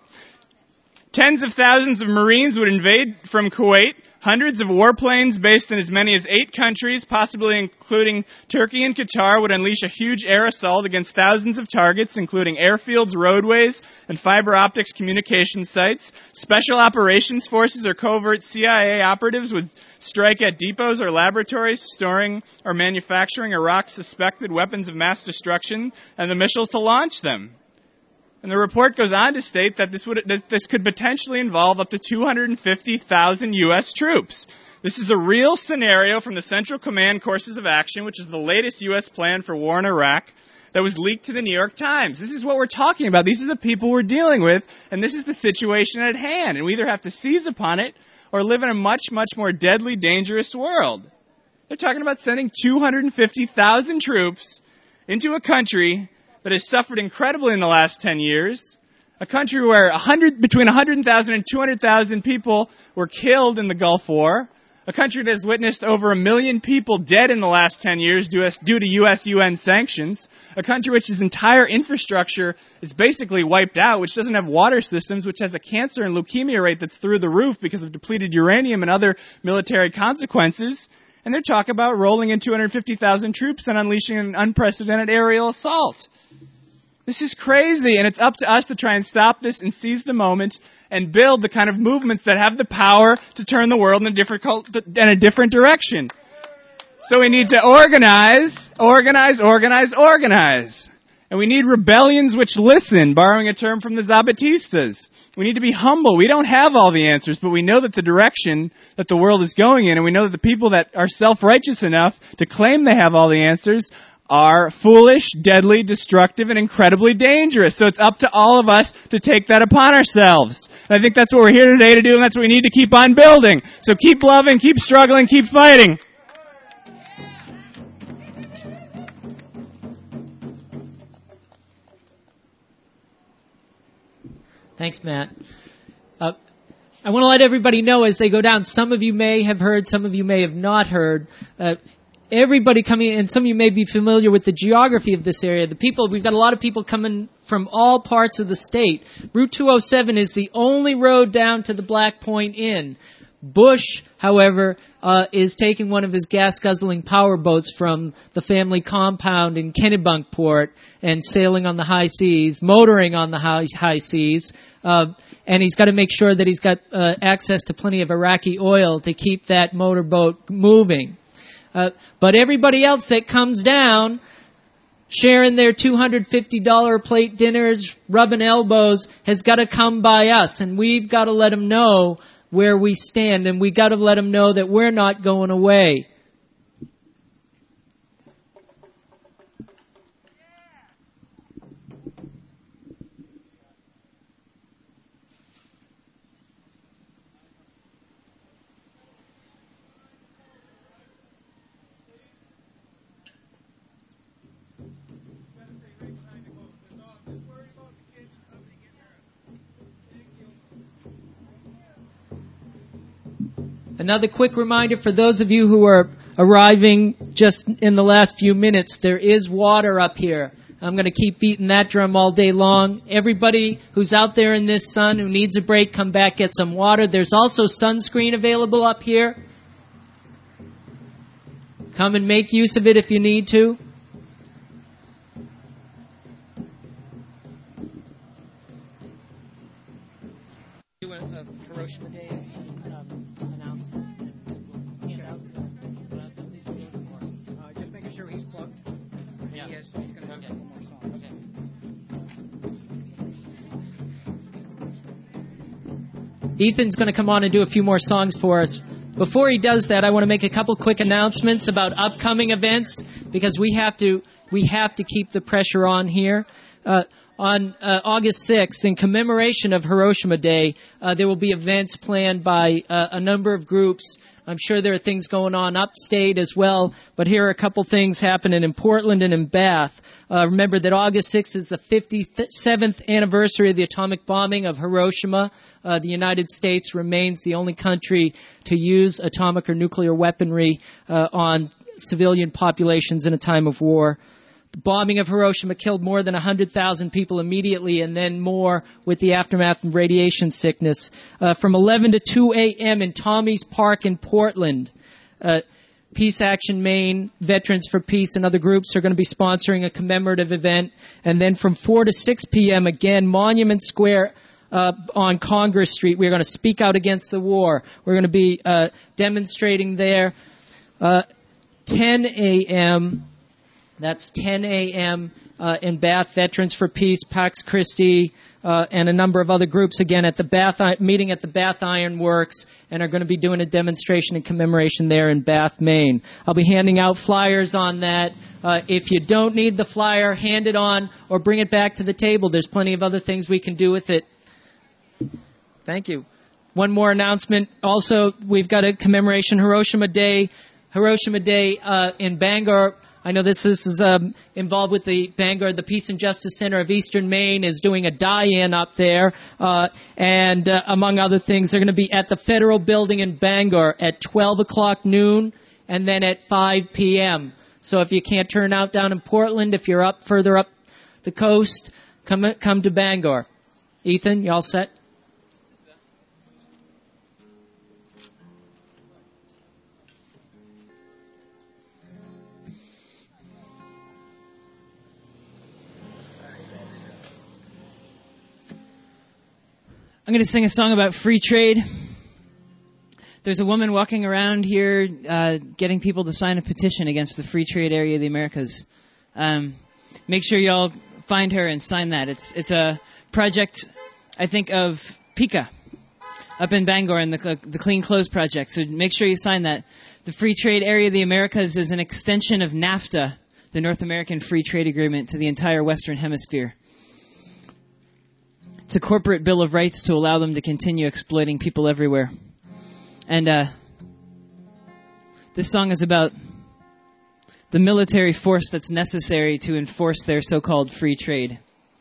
Speaker 9: Tens of thousands of Marines would invade from Kuwait. Hundreds of warplanes based in as many as 8 countries, possibly including Turkey and Qatar, would unleash a huge air assault against thousands of targets, including airfields, roadways, and fiber optics communication sites. Special operations forces or covert CIA operatives would strike at depots or laboratories storing or manufacturing Iraq's suspected weapons of mass destruction and the missiles to launch them. And the report goes on to state that this could potentially involve up to 250,000 U.S. troops. This is a real scenario from the Central Command Courses of Action, which is the latest U.S. plan for war in Iraq, that was leaked to the New York Times. This is what we're talking about. These are the people we're dealing with, and this is the situation at hand. And we either have to seize upon it or live in a much more deadly, dangerous world. They're talking about sending 250,000 troops into a country that has suffered incredibly in the last 10 years, a country where between 100,000 and 200,000 people were killed in the Gulf War, a country that has witnessed over 1 million people dead in the last 10 years due to U.S. UN sanctions, a country which its entire infrastructure is basically wiped out, which doesn't have water systems, which has a cancer and leukemia rate that's through the roof because of depleted uranium and other military consequences. And they're talking about rolling in 250,000 troops and unleashing an unprecedented aerial assault. This is crazy, and it's up to us to try and stop this and seize the moment and build the kind of movements that have the power to turn the world in a different direction. So we need to organize. And we need rebellions which listen, borrowing a term from the Zapatistas. We need to be humble. We don't have all the answers, but we know that the direction that the world is going in, and we know that the people that are self-righteous enough to claim they have all the answers are foolish, deadly, destructive, and incredibly dangerous. So it's up to all of us to take that upon ourselves. And I think that's what we're here today to do, and that's what we need to keep on building. So keep loving, keep struggling, keep fighting.
Speaker 2: Thanks, Matt. I want to let everybody know as they go down, some of you may have heard, some of you may have not heard. Everybody coming, and some of you may be familiar with the geography of this area. We've got a lot of people coming from all parts of the state. Route 207 is the only road down to the Black Point Inn. Bush, however, is taking one of his gas-guzzling power boats from the family compound in Kennebunkport and sailing on the high seas, motoring on the high seas, and he's got to make sure that he's got access to plenty of Iraqi oil to keep that motorboat moving. But everybody else that comes down, sharing their $250 plate dinners, rubbing elbows, has got to come by us, and we've got to let them know where we stand, and we got to let them know that we're not going away. Another quick reminder for those of you who are arriving just in the last few minutes, there is water up here. I'm going to keep beating that drum all day long. Everybody who's out there in this sun who needs a break, come back, get some water. There's also sunscreen available up here. Come and make use of it if you need to. Do a Hiroshima Day announcement.
Speaker 3: Just making sure he's plugged.
Speaker 2: Yeah.
Speaker 3: He's going to have a couple more songs.
Speaker 2: Okay. Ethan's going to come on and do a few more songs for us. Before he does that, I want to make a couple quick announcements about upcoming events because we have to keep the pressure on here. On August 6th, in commemoration of Hiroshima Day, there will be events planned by a number of groups. I'm sure there are things going on upstate as well, but here are a couple things happening in Portland and in Bath. Remember that August 6th is the 57th anniversary of the atomic bombing of Hiroshima. The United States remains the only country to use atomic or nuclear weaponry on civilian populations in a time of war. The bombing of Hiroshima killed more than 100,000 people immediately and then more with the aftermath of radiation sickness. From 11 to 2 a.m. in Tommy's Park in Portland, Peace Action Maine, Veterans for Peace, and other groups are going to be sponsoring a commemorative event. And then from 4 to 6 p.m., again, Monument Square on Congress Street, we're going to speak out against the war. We're going to be demonstrating there. 10 a.m., that's 10 a.m. In Bath, Veterans for Peace, Pax Christi, and a number of other groups, again, at the Bath meeting at the Bath Iron Works, and are going to be doing a demonstration in commemoration there in Bath, Maine. I'll be handing out flyers on that. If you don't need the flyer, hand it on or bring it back to the table. There's plenty of other things we can do with it. Thank you. One more announcement. Also, we've got a commemoration Hiroshima Day in Bangor. I know this is involved with the Bangor, the Peace and Justice Center of Eastern Maine is doing a die-in up there. And among other things, they're going to be at the Federal Building in Bangor at 12 o'clock noon and then at 5 p.m. So if you can't turn out down in Portland, if you're further up the coast, come to Bangor. Ethan, you all set?
Speaker 1: I'm going to sing a song about free trade. There's a woman walking around here getting people to sign a petition against the free trade area of the Americas. Make sure you all find her and sign that. It's a project, I think, of PICA up in Bangor and the Clean Clothes Project. So make sure you sign that. The free trade area of the Americas is an extension of NAFTA, the North American Free Trade Agreement, to the entire Western Hemisphere. It's a corporate bill of rights to allow them to continue exploiting people everywhere. And this song is about the military force that's necessary to enforce their so-called free trade.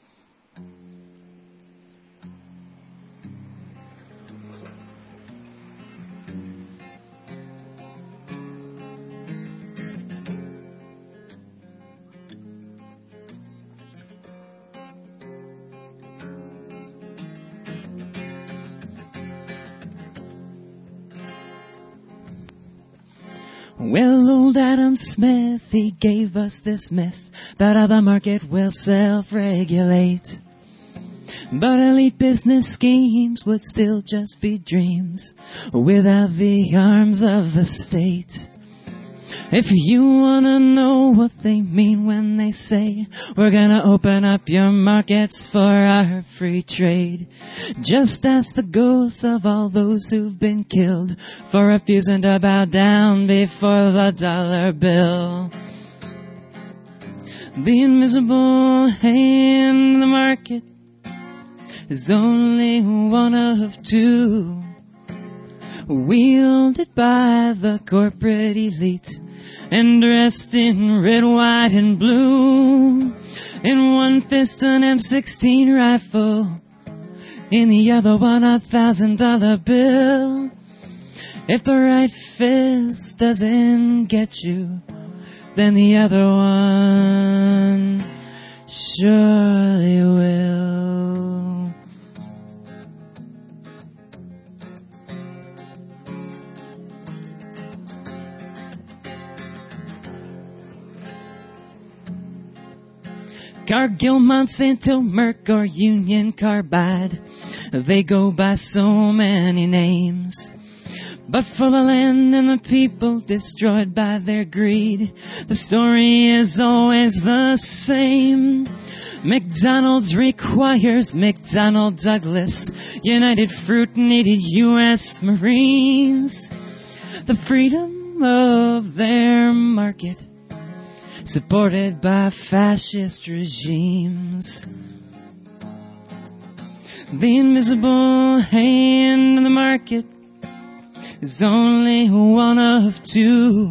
Speaker 1: Well, old Adam Smith, he gave us this myth about how the market will self-regulate. But elite business schemes would still just be dreams without the arms of the state. If you want to know what they mean when they say we're going to open up your markets for our free trade, just ask the ghosts of all those who've been killed for refusing to bow down before the dollar bill. The invisible hand in the market is only one of two, wielded by the corporate elite and dressed in red, white, and blue. In one fist an M16 rifle, in the other one $1,000 bill. If the right fist doesn't get you, then the other one surely will. Cargill, Monsanto, Merck, or Union Carbide, they go by so many names. But for the land and the people destroyed by their greed, the story is always the same. McDonald's requires McDonnell Douglas. United Fruit needed U.S. Marines. The freedom of their market, supported by fascist regimes. The invisible hand in the market is only one of two,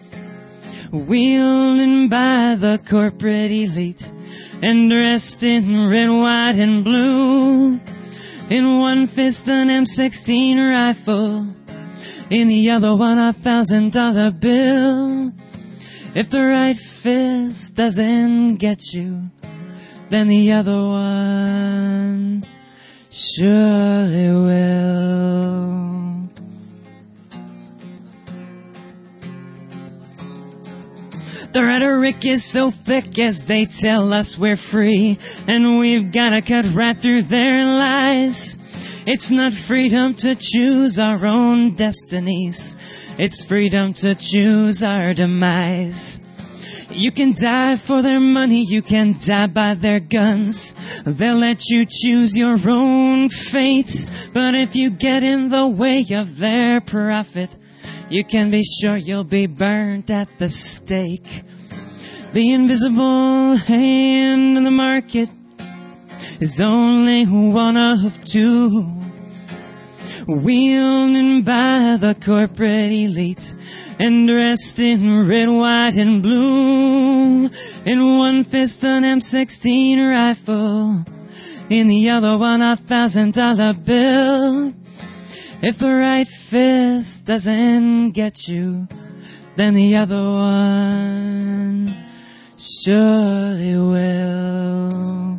Speaker 1: wielded by the corporate elite and dressed in red, white, and blue. In one fist an M16 rifle, in the other one $1,000 bill. If the right fist doesn't get you, then the other one surely will. The rhetoric is so thick as they tell us we're free, and we've gotta cut right through their lies. It's not freedom to choose our own destinies, it's freedom to choose our demise. You can die for their money, you can die by their guns. They'll let you choose your own fate. But if you get in the way of their profit, you can be sure you'll be burnt at the stake. The invisible hand in the market is only one of two, wielded by the corporate elite and dressed in red, white, and blue. In one fist an M16 rifle, in the other one $1,000 bill. If the right fist doesn't get you, then the other one surely will.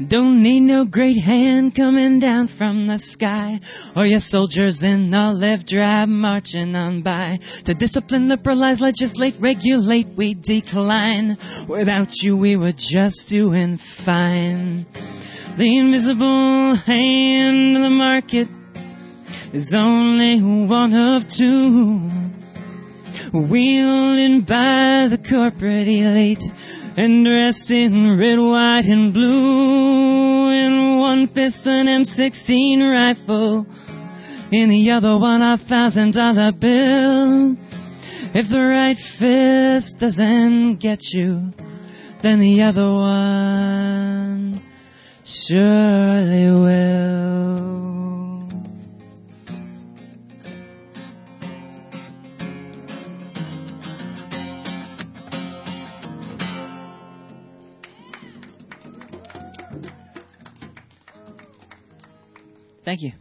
Speaker 1: Don't need no great hand coming down from the sky, or your soldiers in olive drab marching on by. To discipline, liberalize, legislate, regulate, we decline. Without you we were just doing fine. The invisible hand of the market is only one of two, wielded by the corporate elite and dressed in red, white, and blue. In one fist an M16 rifle, in the other one $1,000 bill. If the right fist doesn't get you, then the other one surely will. Thank you.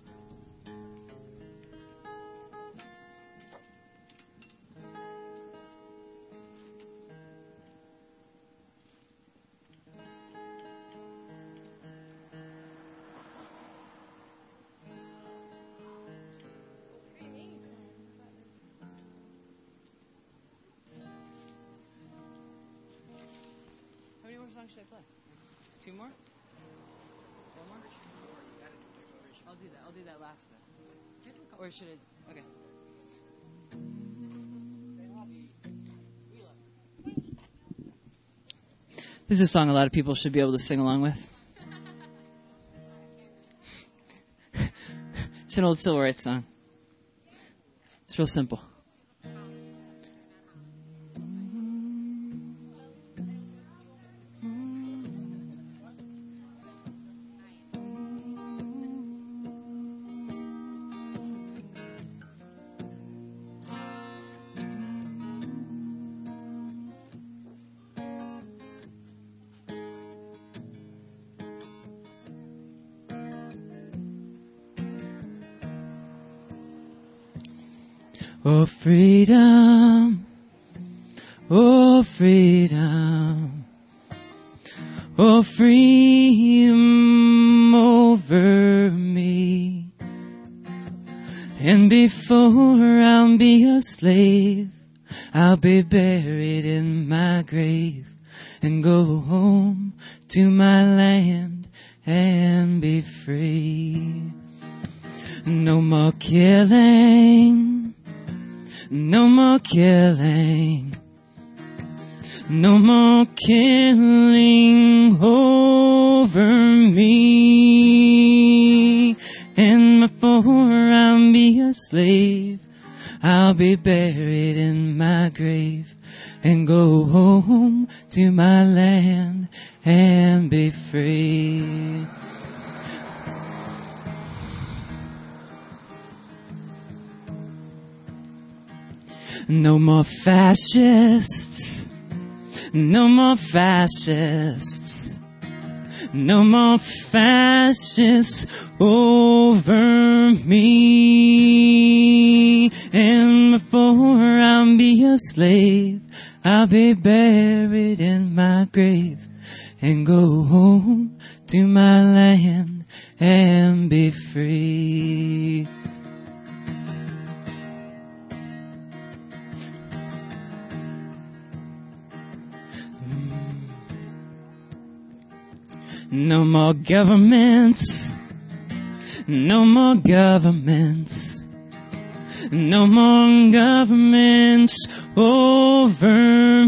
Speaker 1: How many more songs should I play? 2 more? 1 more? I'll do that last bit. Or should I? Okay. This is a song a lot of people should be able to sing along with. It's an old civil rights song. It's real simple. Oh, freedom, oh, freedom, oh, freedom over me. And before I'll be a slave, I'll be buried in my grave and go home to my land and be free. No more killing. No more killing, no more killing over me. And before I'll be a slave, I'll be buried in my grave and go home to my land and be free. No more fascists, no more fascists, no more fascists over me. And before I'll be a slave, I'll be buried in my grave and go home to my land and be free. No more governments, no more governments, no more governments over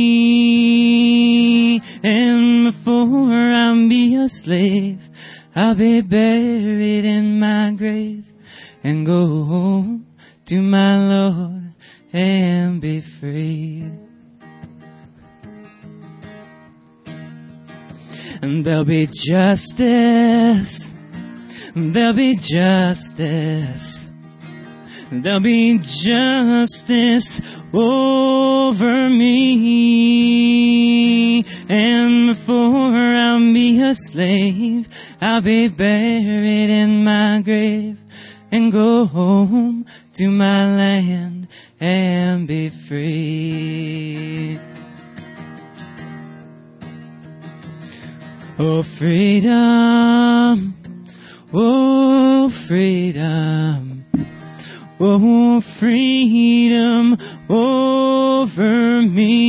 Speaker 1: me. And before I'll be a slave, I'll be buried in my grave and go home to my Lord and be free. And there'll be justice, there'll be justice, there'll be justice over me. And before I'll be a slave, I'll be buried in my grave and go home to my land and be free. Oh, freedom. Oh, freedom. Oh, freedom over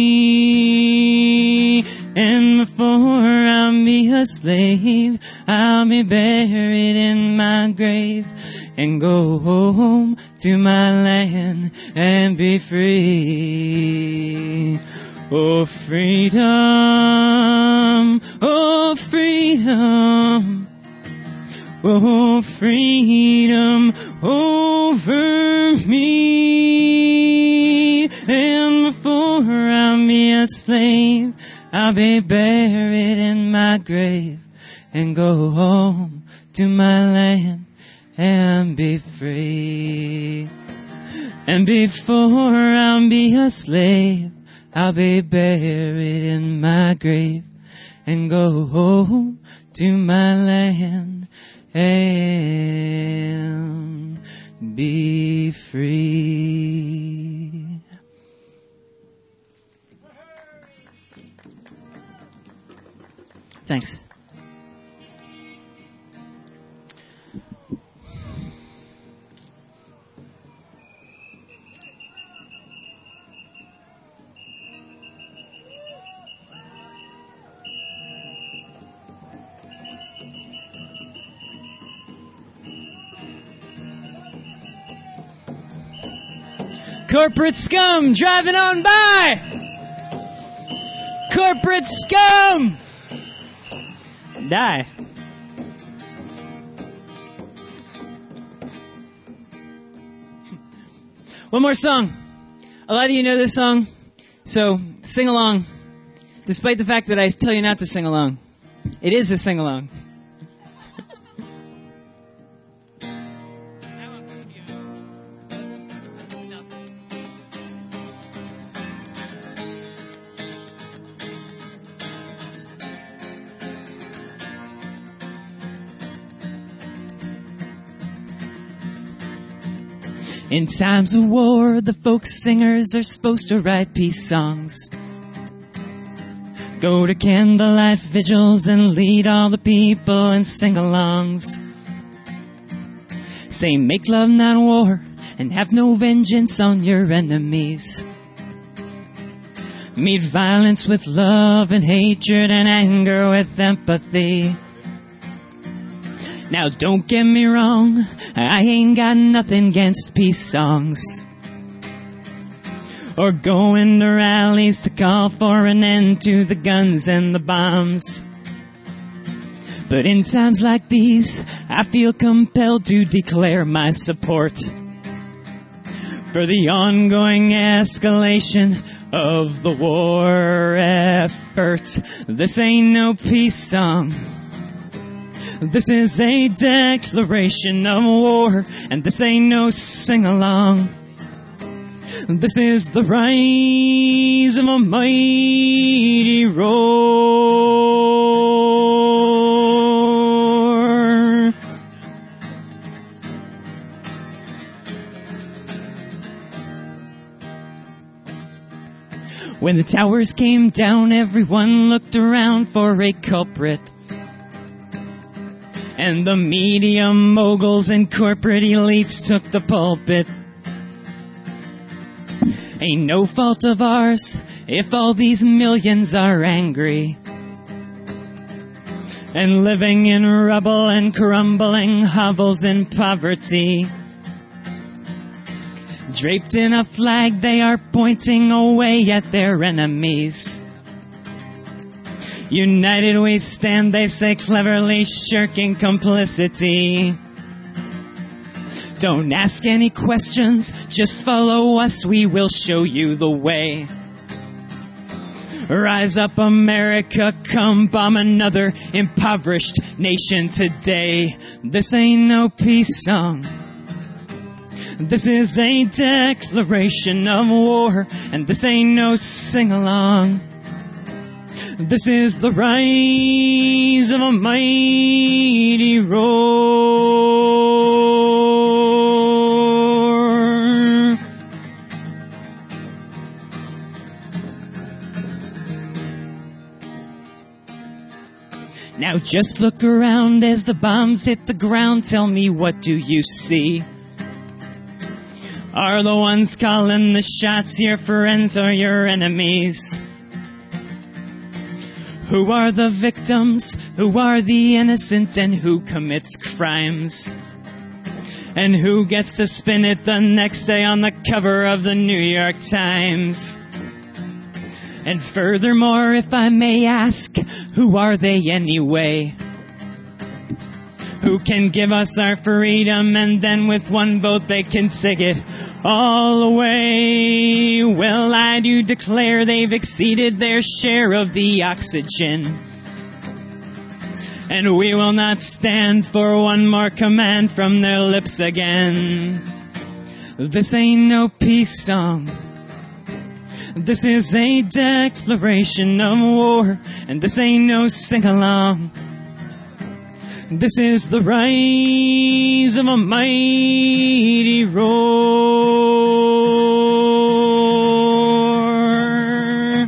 Speaker 1: me. And before I'll be a slave, I'll be buried in my grave and go home to my land and be free. Oh, freedom. Oh, freedom. Oh, freedom over me. And before I'll be a slave, I'll be buried in my grave and go home to my land and be free. And before I'll be a slave, I'll be buried in my grave and go home to my land and be free. Thanks. Corporate scum driving on by. Corporate scum. Die. One more song. A lot of you know this song, so sing along, despite the fact that I tell you not to sing along. It is a sing along. In times of war, the folk singers are supposed to write peace songs. Go to candlelight vigils and lead all the people in sing-alongs. Say, make love not war, and have no vengeance on your enemies. Meet violence with love and hatred and anger with empathy. Now don't get me wrong, I ain't got nothing against peace songs, or going to rallies to call for an end to the guns and the bombs. But in times like these, I feel compelled to declare my support for the ongoing escalation of the war effort. This ain't no peace song. This is a declaration of war, and this ain't no sing-along. This is the rise of a mighty roar. When the towers came down, everyone looked around for a culprit. And the media moguls and corporate elites took the pulpit. Ain't no fault of ours if all these millions are angry and living in rubble and crumbling hovels in poverty. Draped in a flag, they are pointing away at their enemies. United we stand, they say, cleverly shirking complicity. Don't ask any questions, just follow us, we will show you the way. Rise up, America, come bomb another impoverished nation today. This ain't no peace song. This is a declaration of war, and this ain't no sing-along. This is the rise of a mighty roar. Now Now just look around as the bombs hit the ground. Tell me, what do you see? Are the ones calling the shots your friends or your enemies? Who are the victims? Who are the innocent? And who commits crimes? And who gets to spin it the next day on the cover of the New York Times? And furthermore, if I may ask, who are they anyway? Who can give us our freedom and then with one vote they can take it all away? Well, I do declare they've exceeded their share of the oxygen. And we will not stand for one more command from their lips again. This ain't no peace song. This is a declaration of war. And this ain't no sing-along. This is the rise of a mighty roar.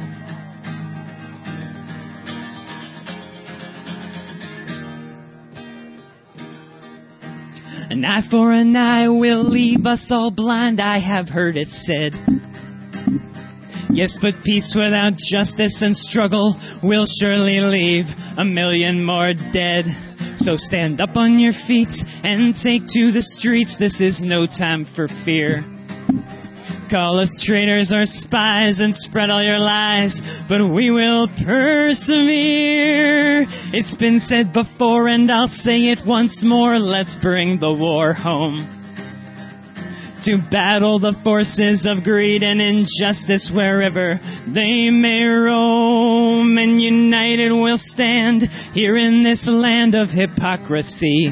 Speaker 1: An eye for an eye will leave us all blind, I have heard it said. Yes, but peace without justice and struggle will surely leave a million more dead. So stand up on your feet and take to the streets. This is no time for fear. Call us traitors or spies and spread all your lies, but we will persevere. It's been said before and I'll say it once more. Let's bring the war home. To battle the forces of greed and injustice wherever they may roam. And united we'll stand here in this land of hypocrisy.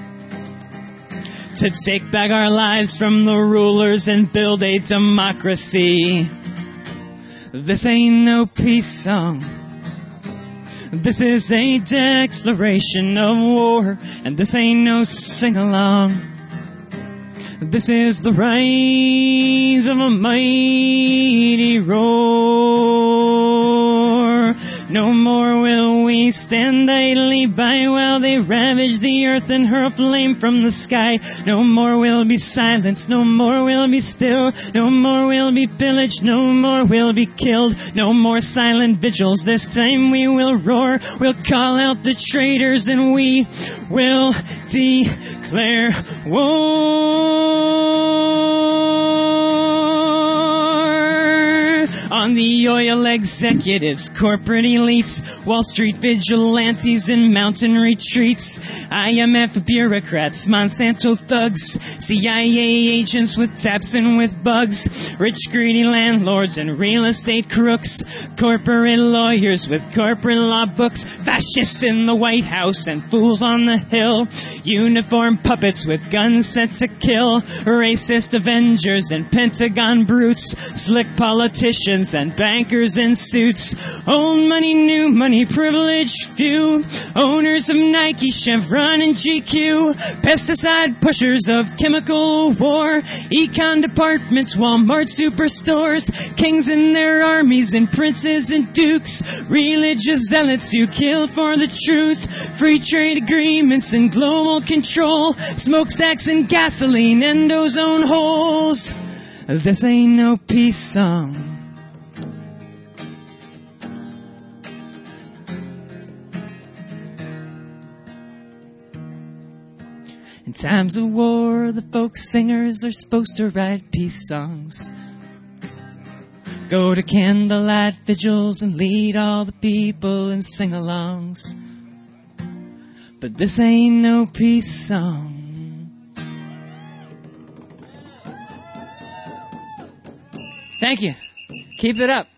Speaker 1: To take back our lives from the rulers and build a democracy. This ain't no peace song. This is a declaration of war. And this ain't no sing-along. This is the rise of a mighty roar. No more will we stand idly by while they ravage the earth and hurl flame from the sky. No more will be silence, no more will be still. No more will be pillaged, no more will be killed. No more silent vigils, this time we will roar. We'll call out the traitors and we will declare war. On the oil executives, corporate elites, Wall Street vigilantes in mountain retreats, IMF bureaucrats, Monsanto thugs, CIA agents with taps and with bugs, rich greedy landlords and real estate crooks, corporate lawyers with corporate law books, fascists in the White House and fools on the Hill, uniformed puppets with guns set to kill, racist avengers and Pentagon brutes, slick politicians and bankers in suits, old money, new money, privileged few, owners of Nike, Chevron and GQ, pesticide pushers of chemical war, econ departments, Walmart superstores, kings and their armies and princes and dukes, religious zealots who kill for the truth, free trade agreements and global control, smokestacks and gasoline and ozone holes. This ain't no peace song. In times of war, the folk singers are supposed to write peace songs. Go to candlelight vigils and lead all the people in sing-alongs. But this ain't no peace song. Thank you. Keep it up.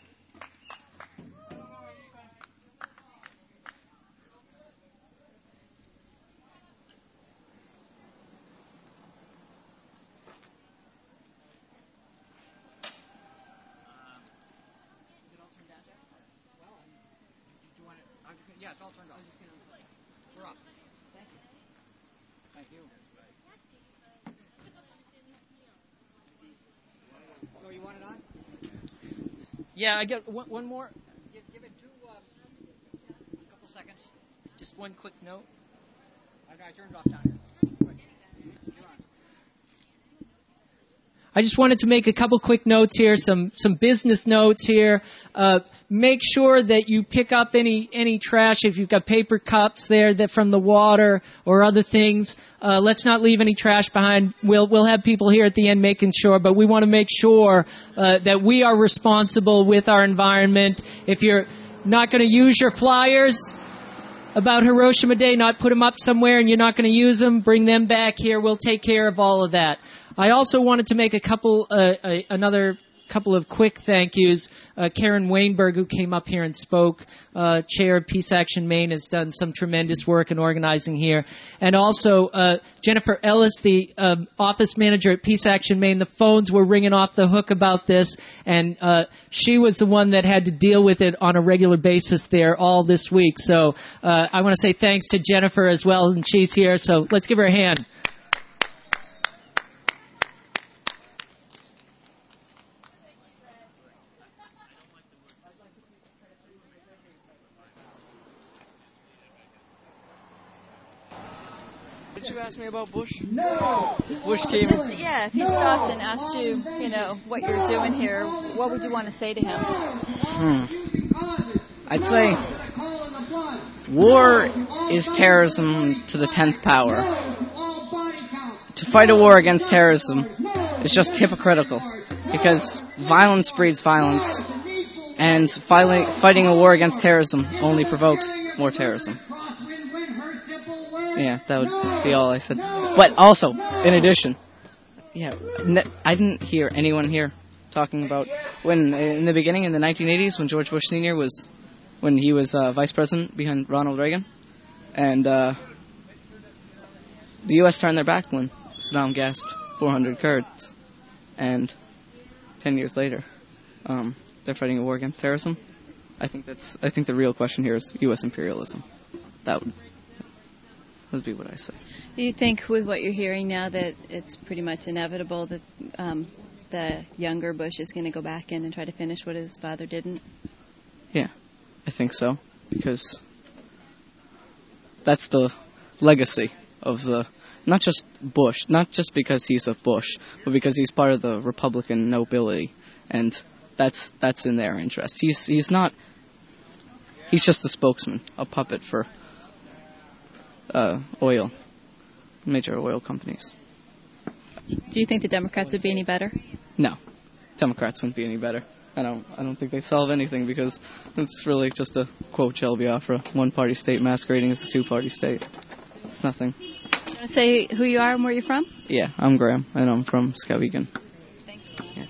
Speaker 3: Yeah, it's all turned on. We're off. Thank you. Thank you. So you want it on?
Speaker 2: Yeah, I got one more.
Speaker 3: Give it a couple seconds.
Speaker 2: Just one quick note. I just wanted to make a couple quick notes here, some business notes here. Make sure that you pick up any trash if you've got paper cups there that from the water or other things. Let's not leave any trash behind. We'll have people here at the end making sure, but we want to make sure that we are responsible with our environment. If you're not going to use your flyers about Hiroshima Day, not put them up somewhere and you're not going to use them, bring them back here. We'll take care of all of that. I also wanted to make another couple of quick thank yous. Karen Weinberg, who came up here and spoke, chair of Peace Action Maine, has done some tremendous work in organizing here. And also Jennifer Ellis, the office manager at Peace Action Maine. The phones were ringing off the hook about this, and she was the one that had to deal with it on a regular basis there all this week. So I want to say thanks to Jennifer as well, and she's here. So let's give her a hand.
Speaker 10: Did you ask me about Bush? No! Bush came...
Speaker 7: If he stopped and asked you, what you're doing here, what would you want to say to him?
Speaker 10: I'd say war is terrorism to the 10th power. To fight a war against terrorism is just hypocritical, because violence breeds violence, and fighting a war against terrorism only provokes more terrorism. Yeah, that would be all I said. But also, in addition, I didn't hear anyone here talking about when, in the beginning, in the 1980s, when George Bush Sr. was vice president behind Ronald Reagan, and the U.S. turned their back when Saddam gassed 400 Kurds, and 10 years later, they're fighting a war against terrorism. I think the real question here is U.S. imperialism. That would be what I say.
Speaker 11: Do you think with what you're hearing now that it's pretty much inevitable that the younger Bush is going to go back in and try to finish what his father didn't?
Speaker 10: Yeah, I think so, because that's the legacy of not just Bush, not just because he's a Bush, but because he's part of the Republican nobility, and that's in their interest. He's just a spokesman, a puppet for major oil companies.
Speaker 11: Do you think the Democrats would be any better?
Speaker 10: No, Democrats wouldn't be any better. I don't think they solve anything, because it's really just a quote Shelby Biafra, one-party state masquerading as a two-party state. It's nothing.
Speaker 11: You want to say who you are and where you're from?
Speaker 10: Yeah, I'm Graham, and I'm from Skowhegan.
Speaker 11: Thanks.
Speaker 10: Yeah.